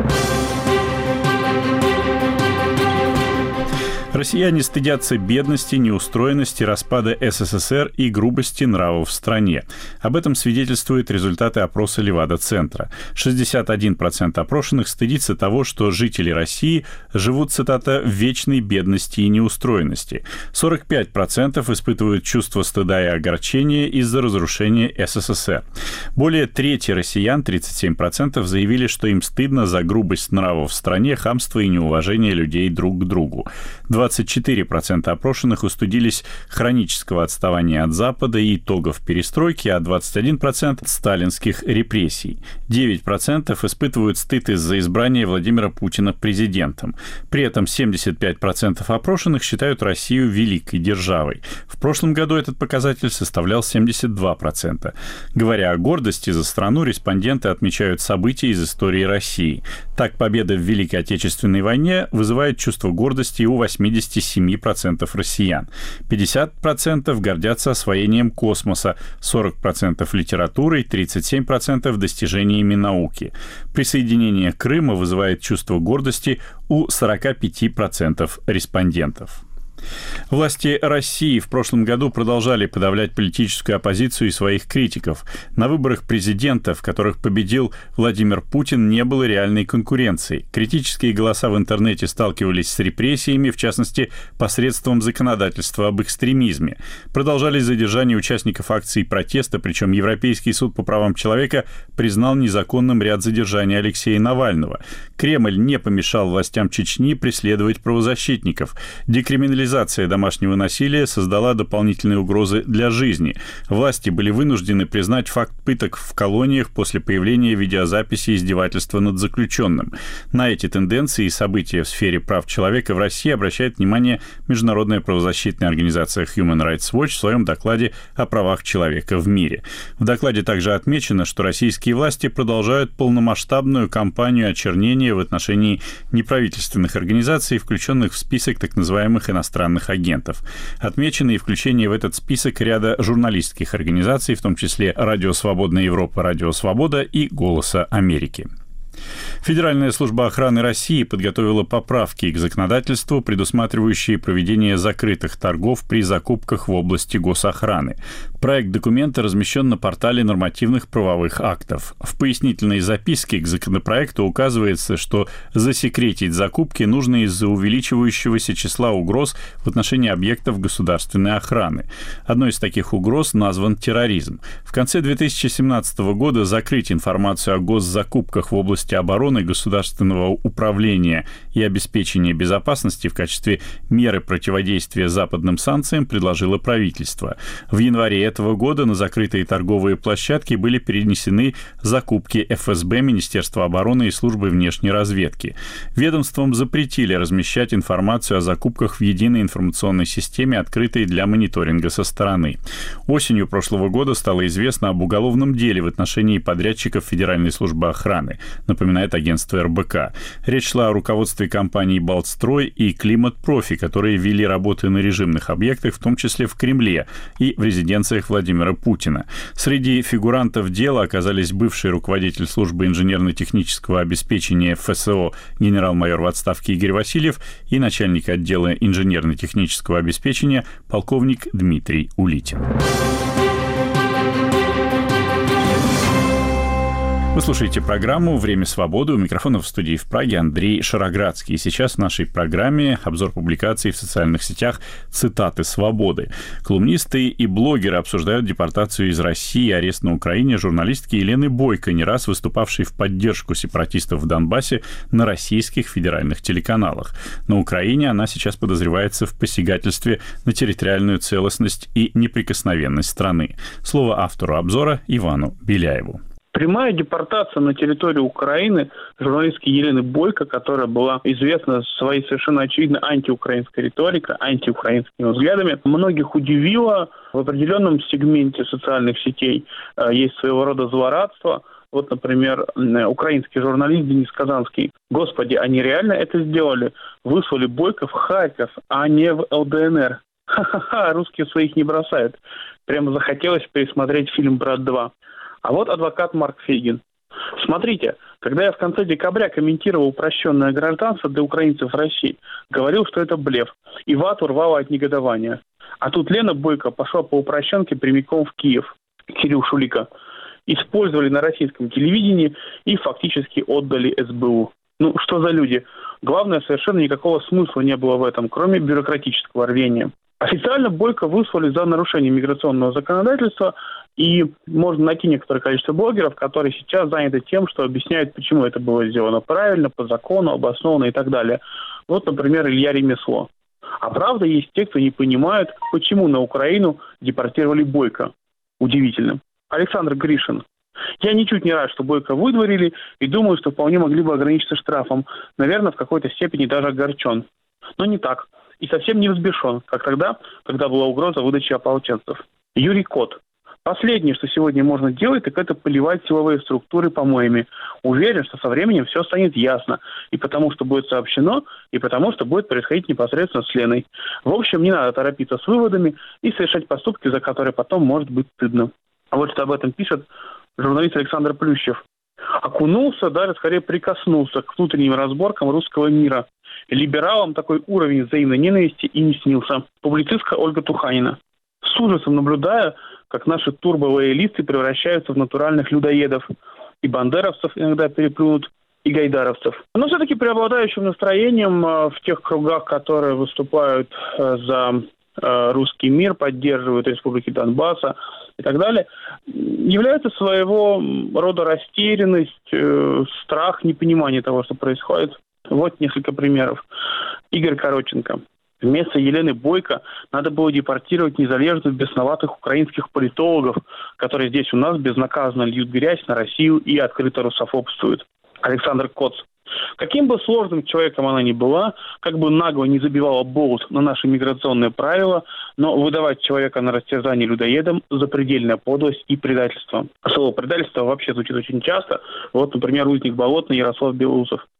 Россияне стыдятся бедности, неустроенности, распада СССР и грубости нравов в стране. Об этом свидетельствуют результаты опроса Левада-центра. шестьдесят один процент опрошенных стыдится того, что жители России живут, цитата, «в вечной бедности и неустроенности». сорок пять процентов испытывают чувство стыда и огорчения из-за разрушения СССР. Более трети россиян, тридцать семь процентов, заявили, что им стыдно за грубость нравов в стране, хамство и неуважение людей друг к другу. двадцать четыре процента опрошенных устыдились хронического отставания от Запада и итогов перестройки, а двадцать один процент – сталинских репрессий. девять процентов испытывают стыд из-за избрания Владимира Путина президентом. При этом семьдесят пять процентов опрошенных считают Россию великой державой. В прошлом году этот показатель составлял семьдесят два процента. Говоря о гордости за страну, респонденты отмечают события из истории России. Так, победа в Великой Отечественной войне вызывает чувство гордости у восьмидесяти семи процентов россиян. пятьдесят процентов гордятся освоением космоса, сорок процентов литературой, тридцать семь процентов достижениями науки. Присоединение Крыма вызывает чувство гордости у сорок пять процентов респондентов. Власти России в прошлом году продолжали подавлять политическую оппозицию и своих критиков. На выборах президента, в которых победил Владимир Путин, не было реальной конкуренции. Критические голоса в интернете сталкивались с репрессиями, в частности, посредством законодательства об экстремизме. Продолжались задержания участников акций протеста, причем Европейский суд по правам человека признал незаконным ряд задержаний Алексея Навального. Кремль не помешал властям Чечни преследовать правозащитников. Декриминализация домашнего насилия создала дополнительные угрозы для жизни. Власти были вынуждены признать факт пыток в колониях после появления видеозаписи издевательства над заключенным. На эти тенденции и события в сфере прав человека в России обращает внимание международная правозащитная организация Human Rights Watch в своем докладе о правах человека в мире. В докладе также отмечено, что российские власти продолжают полномасштабную кампанию очернения в отношении неправительственных организаций, включенных в список так называемых иностранных агентов. агентов. Отмечено и включение в этот список ряда журналистских организаций, в том числе «Радио Свободная Европа», «Радио Свобода» и «Голоса Америки». Федеральная служба охраны России подготовила поправки к законодательству, предусматривающие проведение закрытых торгов при закупках в области госохраны. Проект документа размещен на портале нормативных правовых актов. В пояснительной записке к законопроекту указывается, что засекретить закупки нужно из-за увеличивающегося числа угроз в отношении объектов государственной охраны. Одной из таких угроз назван терроризм. В конце две тысячи семнадцатого года закрыть информацию о госзакупках в области обороны, государственного управления и обеспечения безопасности в качестве меры противодействия западным санкциям предложило правительство. В январе этого года на закрытые торговые площадки были перенесены закупки эф эс бэ, Министерства обороны и Службы внешней разведки. Ведомствам запретили размещать информацию о закупках в единой информационной системе, открытой для мониторинга со стороны. Осенью прошлого года стало известно об уголовном деле в отношении подрядчиков Федеральной службы охраны, напоминает агентство эр бэ ка. Речь шла о руководстве компаний «Балтстрой» и «Климат Профи», которые вели работы на режимных объектах, в том числе в Кремле и в резиденциях Владимира Путина. Среди фигурантов дела оказались бывший руководитель службы инженерно-технического обеспечения эф эс о генерал-майор в отставке Игорь Васильев и начальник отдела инженерно-технического обеспечения полковник Дмитрий Улитин. Вы слушаете программу «Время свободы». У микрофона в студии в Праге Андрей Шароградский. И сейчас в нашей программе обзор публикаций в социальных сетях «Цитаты свободы». Колумнисты и блогеры обсуждают депортацию из России и арест на Украине журналистки Елены Бойко, не раз выступавшей в поддержку сепаратистов в Донбассе на российских федеральных телеканалах. На Украине она сейчас подозревается в посягательстве на территориальную целостность и неприкосновенность страны. Слово автору обзора Ивану Беляеву. Прямая депортация на территорию Украины журналистки Елены Бойко, которая была известна своей совершенно очевидно антиукраинской риторикой, антиукраинскими взглядами, многих удивила. В определенном сегменте социальных сетей есть своего рода злорадство. Вот, например, украинский журналист Денис Казанский. Господи, они реально это сделали? Выслали Бойко в Харьков, а не в эл дэ эн эр. Ха-ха-ха, русские своих не бросают. Прямо захотелось пересмотреть фильм «Брат два». А вот адвокат Марк Фейгин. Смотрите, когда я в конце декабря комментировал упрощенное гражданство для украинцев в России, говорил, что это блеф, и вату рвало от негодования. А тут Лена Бойко пошла по упрощенке прямиком в Киев. Кирилл Шулика. Использовали на российском телевидении и фактически отдали эс бэ у. Ну, что за люди? Главное, совершенно никакого смысла не было в этом, кроме бюрократического рвения. Официально Бойко выслали за нарушение миграционного законодательства, и можно найти некоторое количество блогеров, которые сейчас заняты тем, что объясняют, почему это было сделано правильно, по закону, обоснованно и так далее. Вот, например, Илья Ремесло. А правда, есть те, кто не понимает, почему на Украину депортировали Бойко. Удивительно. Александр Гришин. Я ничуть не рад, что Бойко выдворили, и думаю, что вполне могли бы ограничиться штрафом. Наверное, в какой-то степени даже огорчен. Но не так. И совсем не взбешен, как тогда, когда была угроза выдачи ополченцев. Юрий Кот. Последнее, что сегодня можно делать, так это поливать силовые структуры помоями. Уверен, что со временем все станет ясно. И потому, что будет сообщено, и потому, что будет происходить непосредственно с Леной. В общем, не надо торопиться с выводами и совершать поступки, за которые потом может быть стыдно. А вот что об этом пишет журналист Александр Плющев. Окунулся, даже скорее прикоснулся к внутренним разборкам русского мира. Либералам такой уровень взаимной ненависти и не снился. Публицистка Ольга Туханина. С ужасом наблюдаю, как наши турболоялисты превращаются в натуральных людоедов. И бандеровцев иногда переплюнут, и гайдаровцев. Но все-таки преобладающим настроением в тех кругах, которые выступают за русский мир, поддерживают республики Донбасса и так далее, является своего рода растерянность, страх, непонимание того, что происходит. Вот несколько примеров. Игорь Короченко. Вместо Елены Бойко надо было депортировать незалежных, бесноватых украинских политологов, которые здесь у нас безнаказанно льют грязь на Россию и открыто русофобствуют. Александр Коц. Каким бы сложным человеком она ни была, как бы нагло не забивала болт на наши миграционные правила, но выдавать человека на растерзание людоедам – запредельная подлость и предательство. Слово «предательство» вообще звучит очень часто. Вот, например, узник Болотный Ярослав Белоусов.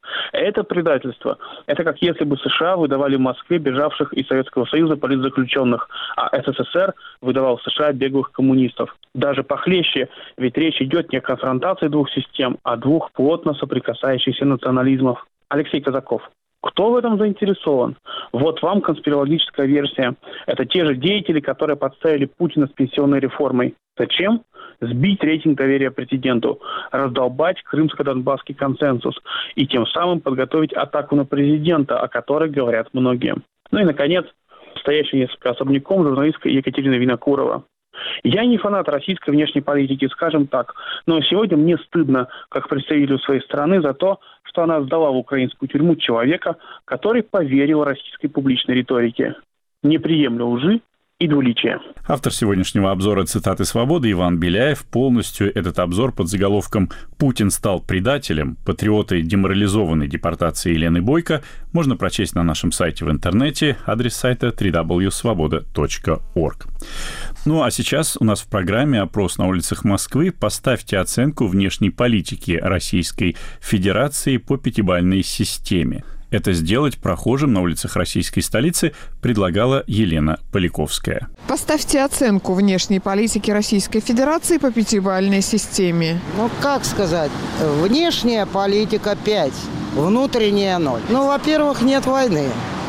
Это предательство. Это как если бы США выдавали в Москве бежавших из Советского Союза политзаключенных, а СССР выдавал в США беглых коммунистов. Даже похлеще, ведь речь идет не о конфронтации двух систем, а двух плотно соприкасающихся национализмов. Алексей Казаков. Кто в этом заинтересован? Вот вам конспирологическая версия. Это те же деятели, которые подставили Путина с пенсионной реформой. Зачем? Сбить рейтинг доверия президенту, раздолбать крымско-донбасский консенсус и тем самым подготовить атаку на президента, о которой говорят многие. Ну и, наконец, стоящая несколько особняком журналистка Екатерина Винокурова. Я не фанат российской внешней политики, скажем так, но сегодня мне стыдно, как представителю своей страны, за то, что она сдала в украинскую тюрьму человека, который поверил российской публичной риторике. Не приемлю лжи и двуличия. Автор сегодняшнего обзора «Цитаты свободы» Иван Беляев. Полностью этот обзор под заголовком «Путин стал предателем. Патриоты деморализованы депортацией Елены Бойко» можно прочесть на нашем сайте в интернете. Адрес сайта дабл ю дабл ю дабл ю точка свобода точка орг. Ну а сейчас у нас в программе «Опрос на улицах Москвы». Поставьте оценку внешней политики Российской Федерации по пятибалльной системе. Это сделать прохожим на улицах российской столицы предлагала Елена Поляковская. Поставьте оценку внешней политики Российской Федерации по пятибалльной системе. Ну, как сказать, внешняя политика пять, внутренняя ноль. Ну, во-первых, нет войны.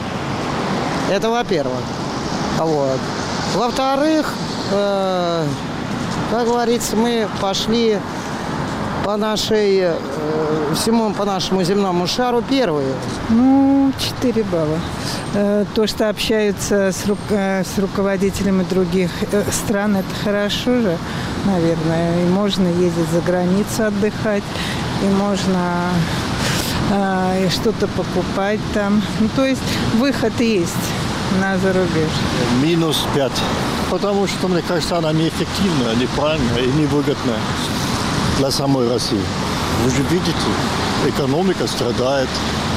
Это во-первых. Вот. Во-вторых, э, как говорится, мы пошли по нашей, э, всему по нашему земному шару первые. Ну, четыре балла. Э, то, что общаются с, ру, э, с руководителями других э, стран, это хорошо же, наверное. И можно ездить за границу отдыхать, и можно э, и что-то покупать там. Ну, то есть выход есть на зарубеж. Минус пять. Потому что, мне кажется, она неэффективная, неправильная и невыгодная для самой России. Вы же видите, экономика страдает,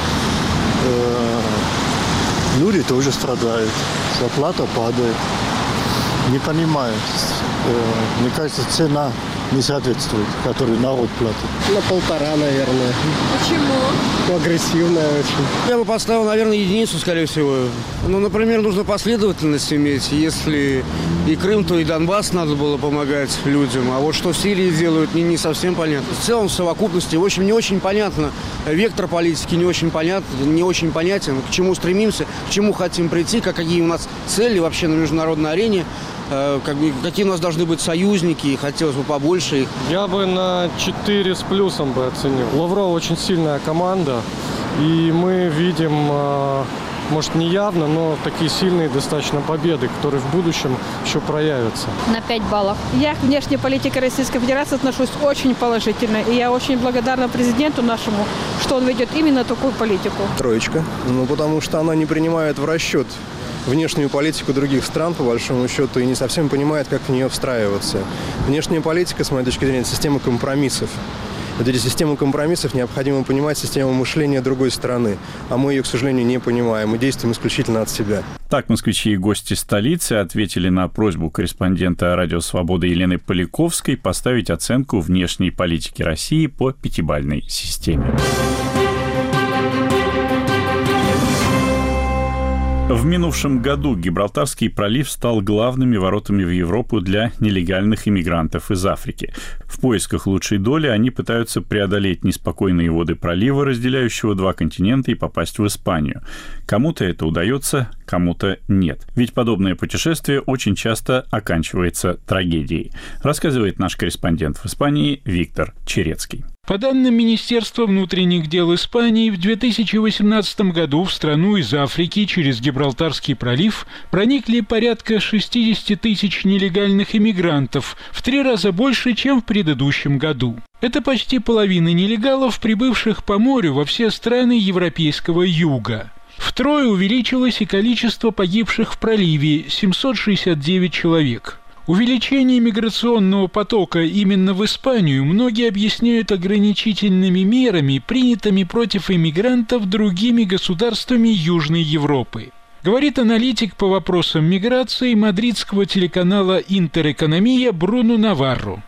э, люди тоже страдают, зарплата падает. Не понимаю, э, мне кажется, цена не соответствует, которую народ платит. На полтора, наверное. Почему? Агрессивная очень. Я бы поставил, наверное, единицу, скорее всего. Ну, например, нужно последовательность иметь. Если и Крым, то и Донбасс надо было помогать людям. А вот что в Сирии делают, не, не совсем понятно. В целом, в совокупности, в общем, не очень понятно. Вектор политики не очень понятен, не очень понятен. К чему стремимся, к чему хотим прийти, как, какие у нас цели вообще на международной арене. Как бы, какие у нас должны быть союзники, хотелось бы побольше их. Я бы на четыре с плюсом бы оценил. Лавров очень сильная команда, и мы видим, может не явно, но такие сильные достаточно победы, которые в будущем еще проявятся. На пять баллов. Я к внешней политике Российской Федерации отношусь очень положительно, и я очень благодарна президенту нашему, что он ведет именно такую политику. Троечка, ну потому что она не принимает в расчет внешнюю политику других стран, по большому счету, и не совсем понимает, как в нее встраиваться. Внешняя политика, с моей точки зрения, это система компромиссов. Вот эти системы компромиссов необходимо понимать систему мышления другой страны, а мы ее, к сожалению, не понимаем и действуем исключительно от себя. Так москвичи и гости столицы ответили на просьбу корреспондента «Радио Свобода» Елены Поляковской поставить оценку внешней политики России по пятибалльной системе. В минувшем году Гибралтарский пролив стал главными воротами в Европу для нелегальных иммигрантов из Африки. В поисках лучшей доли они пытаются преодолеть неспокойные воды пролива, разделяющего два континента, и попасть в Испанию. Кому-то это удается, кому-то нет. Ведь подобное путешествие очень часто оканчивается трагедией, рассказывает наш корреспондент в Испании Виктор Черецкий. По данным Министерства внутренних дел Испании, в две тысячи восемнадцатом году в страну из Африки через Гибралтарский пролив проникли порядка шестьдесят тысяч нелегальных иммигрантов, в три раза больше, чем в предыдущем году. Это почти половина нелегалов, прибывших по морю во все страны Европейского Юга. Втрое увеличилось и количество погибших в проливе – семьсот шестьдесят девять человек. Увеличение миграционного потока именно в Испанию многие объясняют ограничительными мерами, принятыми против иммигрантов другими государствами Южной Европы. Говорит аналитик по вопросам миграции мадридского телеканала «Интерэкономия» Бруно Наварро.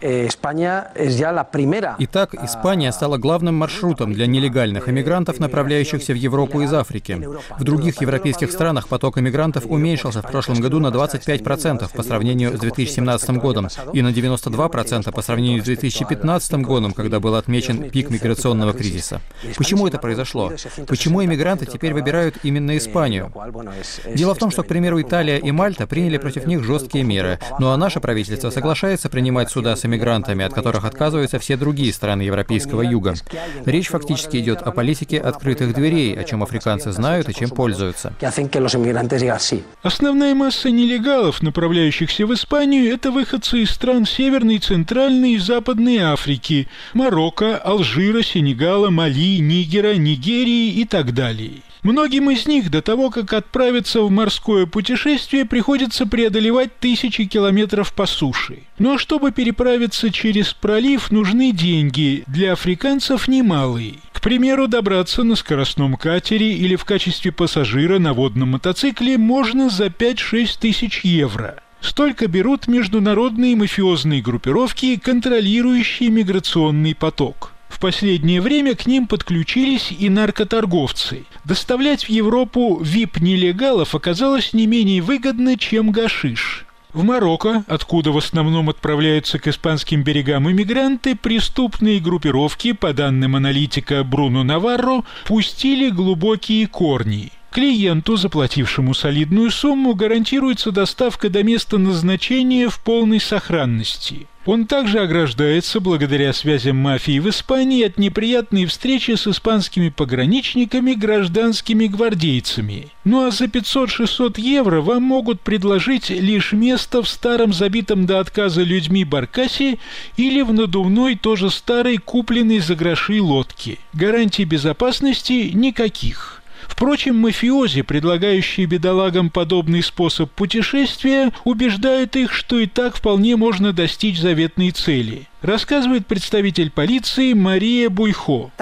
Итак, Испания стала главным маршрутом для нелегальных эмигрантов, направляющихся в Европу из Африки. В других европейских странах поток эмигрантов уменьшился в прошлом году на двадцать пять процентов по сравнению с две тысячи семнадцатым годом и на девяносто два процента по сравнению с две тысячи пятнадцатым годом, когда был отмечен пик миграционного кризиса. Почему это произошло? Почему эмигранты теперь выбирают именно Испанию? Дело в том, что, к примеру, Италия и Мальта приняли против них жесткие меры, ну а наше правительство соглашается принимать суда с эмигрантами, от которых отказываются все другие страны Европейского Юга. Речь фактически идет о политике открытых дверей, о чем африканцы знают и чем пользуются. Основная масса нелегалов, направляющихся в Испанию, это выходцы из стран Северной, Центральной и Западной Африки, Марокко, Алжира, Сенегала, Мали, Нигера, Нигерии и так далее. Многим из них до того, как отправиться в морское путешествие, приходится преодолевать тысячи километров по суше. Но чтобы переправиться через пролив, нужны деньги, для африканцев немалые. К примеру, добраться на скоростном катере или в качестве пассажира на водном мотоцикле можно за пять-шесть тысяч евро. Столько берут международные мафиозные группировки, контролирующие миграционный поток. В последнее время к ним подключились и наркоторговцы. Доставлять в Европу ви ай пи-нелегалов оказалось не менее выгодно, чем гашиш. В Марокко, откуда в основном отправляются к испанским берегам иммигранты, преступные группировки, по данным аналитика Бруно Наварро, пустили глубокие корни. Клиенту, заплатившему солидную сумму, гарантируется доставка до места назначения в полной сохранности. Он также ограждается, благодаря связям мафии в Испании, от неприятной встречи с испанскими пограничниками, гражданскими гвардейцами. Ну а за пятьсот-шестьсот евро вам могут предложить лишь место в старом забитом до отказа людьми баркасе или в надувной, тоже старой, купленной за гроши лодке. Гарантий безопасности никаких. Впрочем, мафиози, предлагающие бедолагам подобный способ путешествия, убеждают их, что и так вполне можно достичь заветной цели. Рассказывает представитель полиции Мария Буйхо.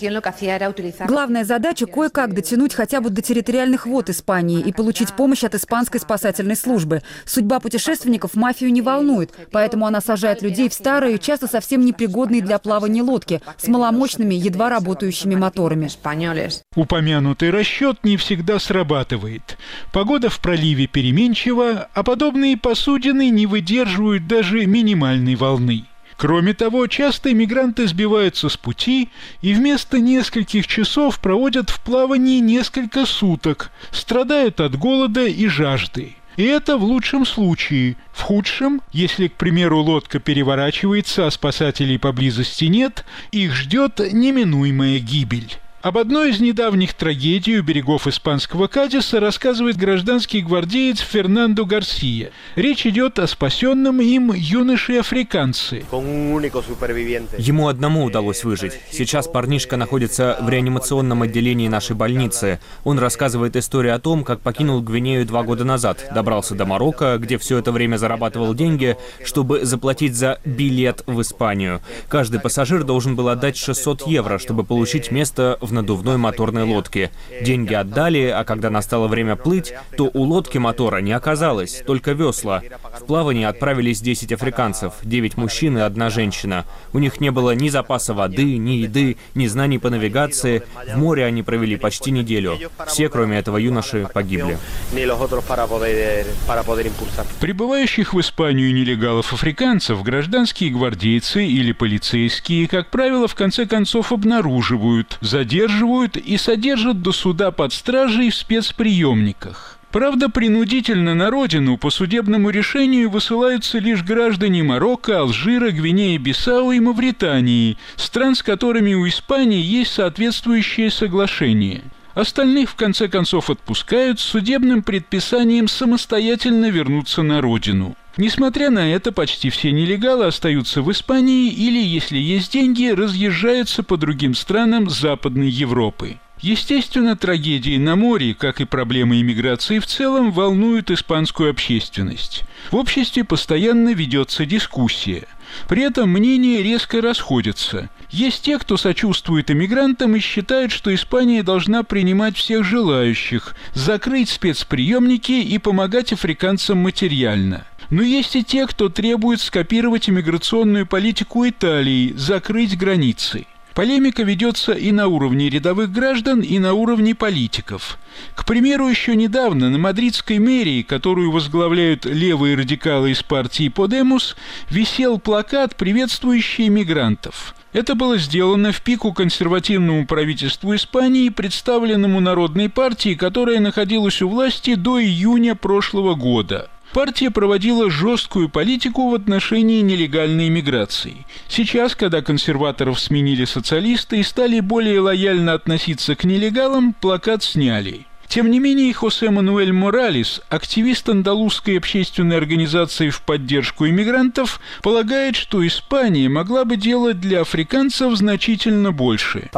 Главная задача – кое-как дотянуть хотя бы до территориальных вод Испании и получить помощь от испанской спасательной службы. Судьба путешественников мафию не волнует, поэтому она сажает людей в старые, часто совсем непригодные для плавания лодки с маломощными, едва работающими моторами. Упомянутый расчет не всегда срабатывает. Погода в проливе переменчива, а подобные посудины не выдерживают даже минимальной волны. Кроме того, часто иммигранты сбиваются с пути и вместо нескольких часов проводят в плавании несколько суток, страдают от голода и жажды. И это в лучшем случае. В худшем, если, к примеру, лодка переворачивается, а спасателей поблизости нет, их ждет неминуемая гибель. Об одной из недавних трагедий у берегов испанского Кадиса рассказывает гражданский гвардеец Фернандо Гарсия. Речь идет о спасенном им юноше-африканце. Ему одному удалось выжить. Сейчас парнишка находится в реанимационном отделении нашей больницы. Он рассказывает историю о том, как покинул Гвинею два года назад, добрался до Марокко, где все это время зарабатывал деньги, чтобы заплатить за билет в Испанию. Каждый пассажир должен был отдать шестьсот евро, чтобы получить место в надувной моторной лодке. Деньги отдали, а когда настало время плыть, то у лодки мотора не оказалось, только весла. В плавание отправились десять африканцев, девять мужчин и одна женщина. У них не было ни запаса воды, ни еды, ни знаний по навигации. В море они провели почти неделю. Все, кроме этого юноши, погибли. Прибывающих в Испанию нелегалов-африканцев гражданские гвардейцы или полицейские, как правило, в конце концов обнаруживают, задерживают и содержат до суда под стражей в спецприемниках. Правда, принудительно на родину по судебному решению высылаются лишь граждане Марокко, Алжира, Гвинеи-Бисау и Мавритании, стран, с которыми у Испании есть соответствующее соглашение. Остальных, в конце концов, отпускают с судебным предписанием самостоятельно вернуться на родину. Несмотря на это, почти все нелегалы остаются в Испании или, если есть деньги, разъезжаются по другим странам Западной Европы. Естественно, трагедии на море, как и проблемы иммиграции в целом, волнуют испанскую общественность. В обществе постоянно ведется дискуссия. При этом мнения резко расходятся. Есть те, кто сочувствует иммигрантам и считают, что Испания должна принимать всех желающих, закрыть спецприемники и помогать африканцам материально. Но есть и те, кто требует скопировать иммиграционную политику Италии, закрыть границы. Полемика ведется и на уровне рядовых граждан, и на уровне политиков. К примеру, еще недавно на мадридской мэрии, которую возглавляют левые радикалы из партии Podemos, висел плакат, приветствующий мигрантов. Это было сделано в пику консервативному правительству Испании, представленному Народной партией, которая находилась у власти до июня прошлого года. Партия проводила жесткую политику в отношении нелегальной миграции. Сейчас, когда консерваторов сменили социалисты и стали более лояльно относиться к нелегалам, плакат сняли. Тем не менее, Хосе Мануэль Моралес, активист андалузской общественной организации в поддержку иммигрантов, полагает, что Испания могла бы делать для африканцев значительно больше.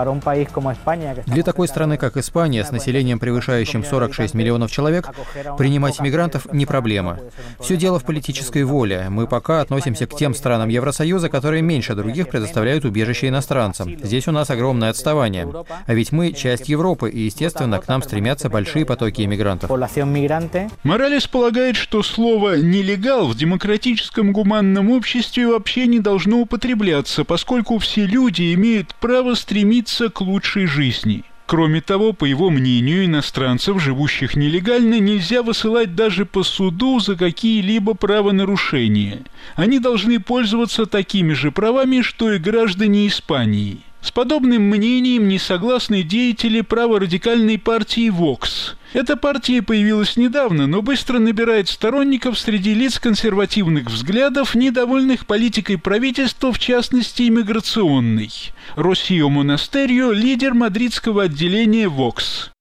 Для такой страны, как Испания, с населением, превышающим сорок шесть миллионов человек, принимать мигрантов не проблема. Все дело в политической воле. Мы пока относимся к тем странам Евросоюза, которые меньше других предоставляют убежище иностранцам. Здесь у нас огромное отставание. А ведь мы часть Европы, и, естественно, к нам стремятся большие большие потоки иммигрантов. Моралес полагает, что слово «нелегал» в демократическом гуманном обществе вообще не должно употребляться, поскольку все люди имеют право стремиться к лучшей жизни. Кроме того, по его мнению, иностранцев, живущих нелегально, нельзя высылать даже по суду за какие-либо правонарушения. Они должны пользоваться такими же правами, что и граждане Испании. С подобным мнением не согласны деятели праворадикальной партии Vox. Эта партия появилась недавно, но быстро набирает сторонников среди лиц консервативных взглядов, недовольных политикой правительства, в частности иммиграционной. Росио Монастерио – лидер мадридского отделения Vox.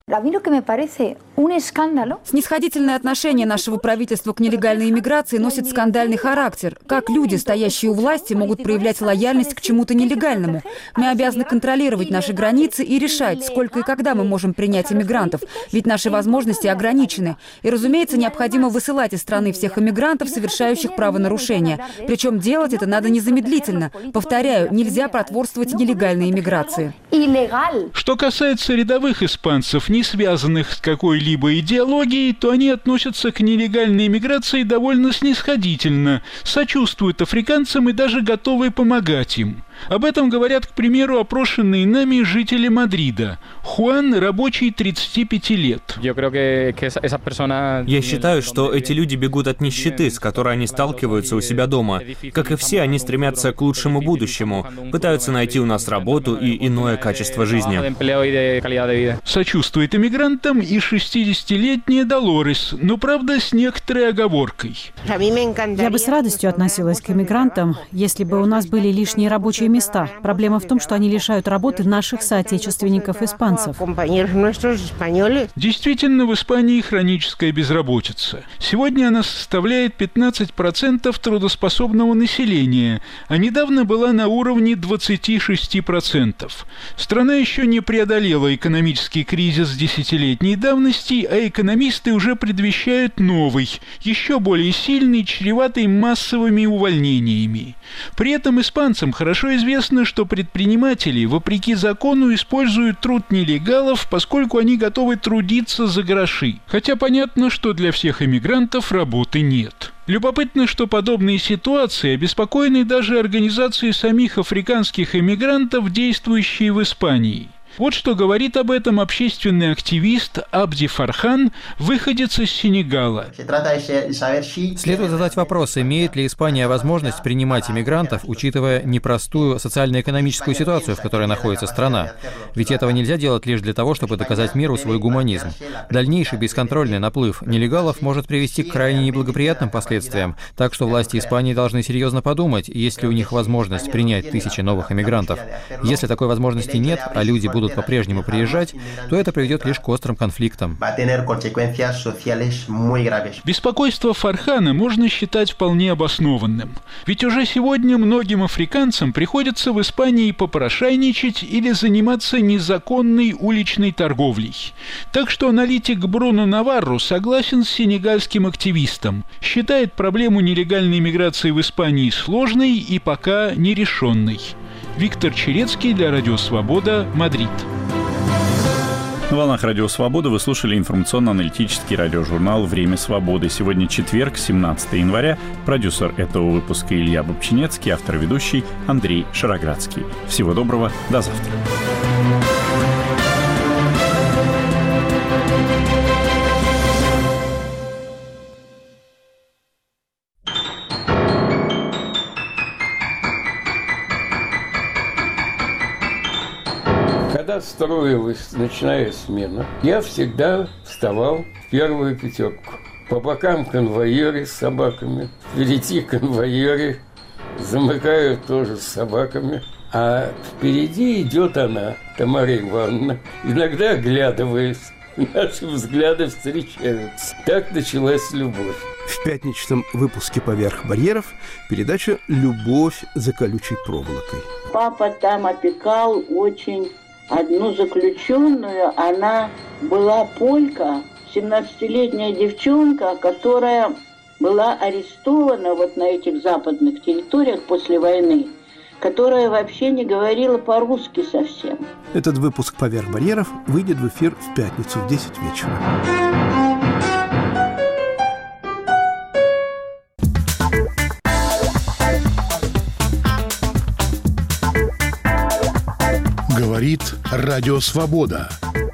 Снисходительное отношение нашего правительства к нелегальной иммиграции носит скандальный характер. Как люди, стоящие у власти, могут проявлять лояльность к чему-то нелегальному? Мы обязаны контролировать наши границы и решать, сколько и когда мы можем принять иммигрантов, ведь наши возможности ограничены. И, разумеется, необходимо высылать из страны всех иммигрантов, совершающих правонарушения. Причем делать это надо незамедлительно. Повторяю, нельзя протворствовать нелегальной иммиграции. Что касается рядовых испанцев, не связанных с какой-либо идеологией, то они относятся к нелегальной иммиграции довольно снисходительно, сочувствуют африканцам и даже готовы помогать им. Об этом говорят, к примеру, опрошенные нами жители Мадрида. Хуан – рабочий тридцати пяти лет. Я считаю, что эти люди бегут от нищеты, с которой они сталкиваются у себя дома. Как и все, они стремятся к лучшему будущему, пытаются найти у нас работу и иное качество жизни. Сочувствует иммигрантам и шестидесятилетняя Долорес, но, правда, с некоторой оговоркой. Я бы с радостью относилась к иммигрантам, если бы у нас были лишние рабочие места. Проблема в том, что они лишают работы наших соотечественников-испанцев. Действительно, в Испании хроническая безработица. Сегодня она составляет пятнадцать процентов трудоспособного населения, а недавно была на уровне двадцати шести процентов. Страна еще не преодолела экономический кризис десятилетней давности, а экономисты уже предвещают новый, еще более сильный, чреватый массовыми увольнениями. При этом испанцам хорошо известно, что предприниматели, вопреки закону, используют труд нелегалов, поскольку они готовы трудиться за гроши. Хотя понятно, что для всех иммигрантов работы нет. Любопытно, что подобные ситуации обеспокоены даже организацией самих африканских иммигрантов, действующие в Испании. Вот что говорит об этом общественный активист Абди Фархан, выходец из Сенегала. Следует задать вопрос, имеет ли Испания возможность принимать иммигрантов, учитывая непростую социально-экономическую ситуацию, в которой находится страна. Ведь этого нельзя делать лишь для того, чтобы доказать миру свой гуманизм. Дальнейший бесконтрольный наплыв нелегалов может привести к крайне неблагоприятным последствиям, так что власти Испании должны серьезно подумать, есть ли у них возможность принять тысячи новых иммигрантов. Если такой возможности нет, а люди будут будут по-прежнему приезжать, то это приведет лишь к острым конфликтам. Беспокойство Фархана можно считать вполне обоснованным. Ведь уже сегодня многим африканцам приходится в Испании попрошайничать или заниматься незаконной уличной торговлей. Так что аналитик Бруно Наварро согласен с сенегальским активистом. Считает проблему нелегальной миграции в Испании сложной и пока нерешенной. Виктор Черецкий для Радио Свобода, Мадрид. На волнах Радио Свобода вы слушали информационно-аналитический радиожурнал «Время свободы». Сегодня четверг, семнадцатое января. Продюсер этого выпуска Илья Бобчинецкий, автор-ведущий Андрей Шароградский. Всего доброго, до завтра. Когда строилась ночная смена, я всегда вставал в первую пятерку. По бокам конвоиры с собаками, впереди конвоиры, замыкают тоже с собаками. А впереди идет она, Тамара Ивановна, иногда оглядываясь, наши взгляды встречаются. Так началась любовь. В пятничном выпуске «Поверх барьеров» передача «Любовь за колючей проволокой». Папа там опекал очень одну заключенную. Она была полька, семнадцатилетняя девчонка, которая была арестована вот на этих западных территориях после войны, которая вообще не говорила по-русски совсем. Этот выпуск «Поверх барьеров» выйдет в эфир в пятницу в десять вечера. Говорит Радио Свобода.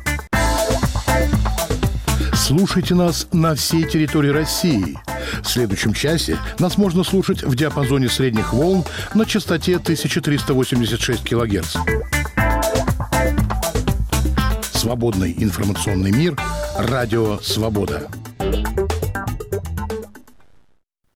Слушайте нас на всей территории России. В следующем часе нас можно слушать в диапазоне средних волн на частоте тысяча триста восемьдесят шесть килогерц. Свободный информационный мир. Радио Свобода.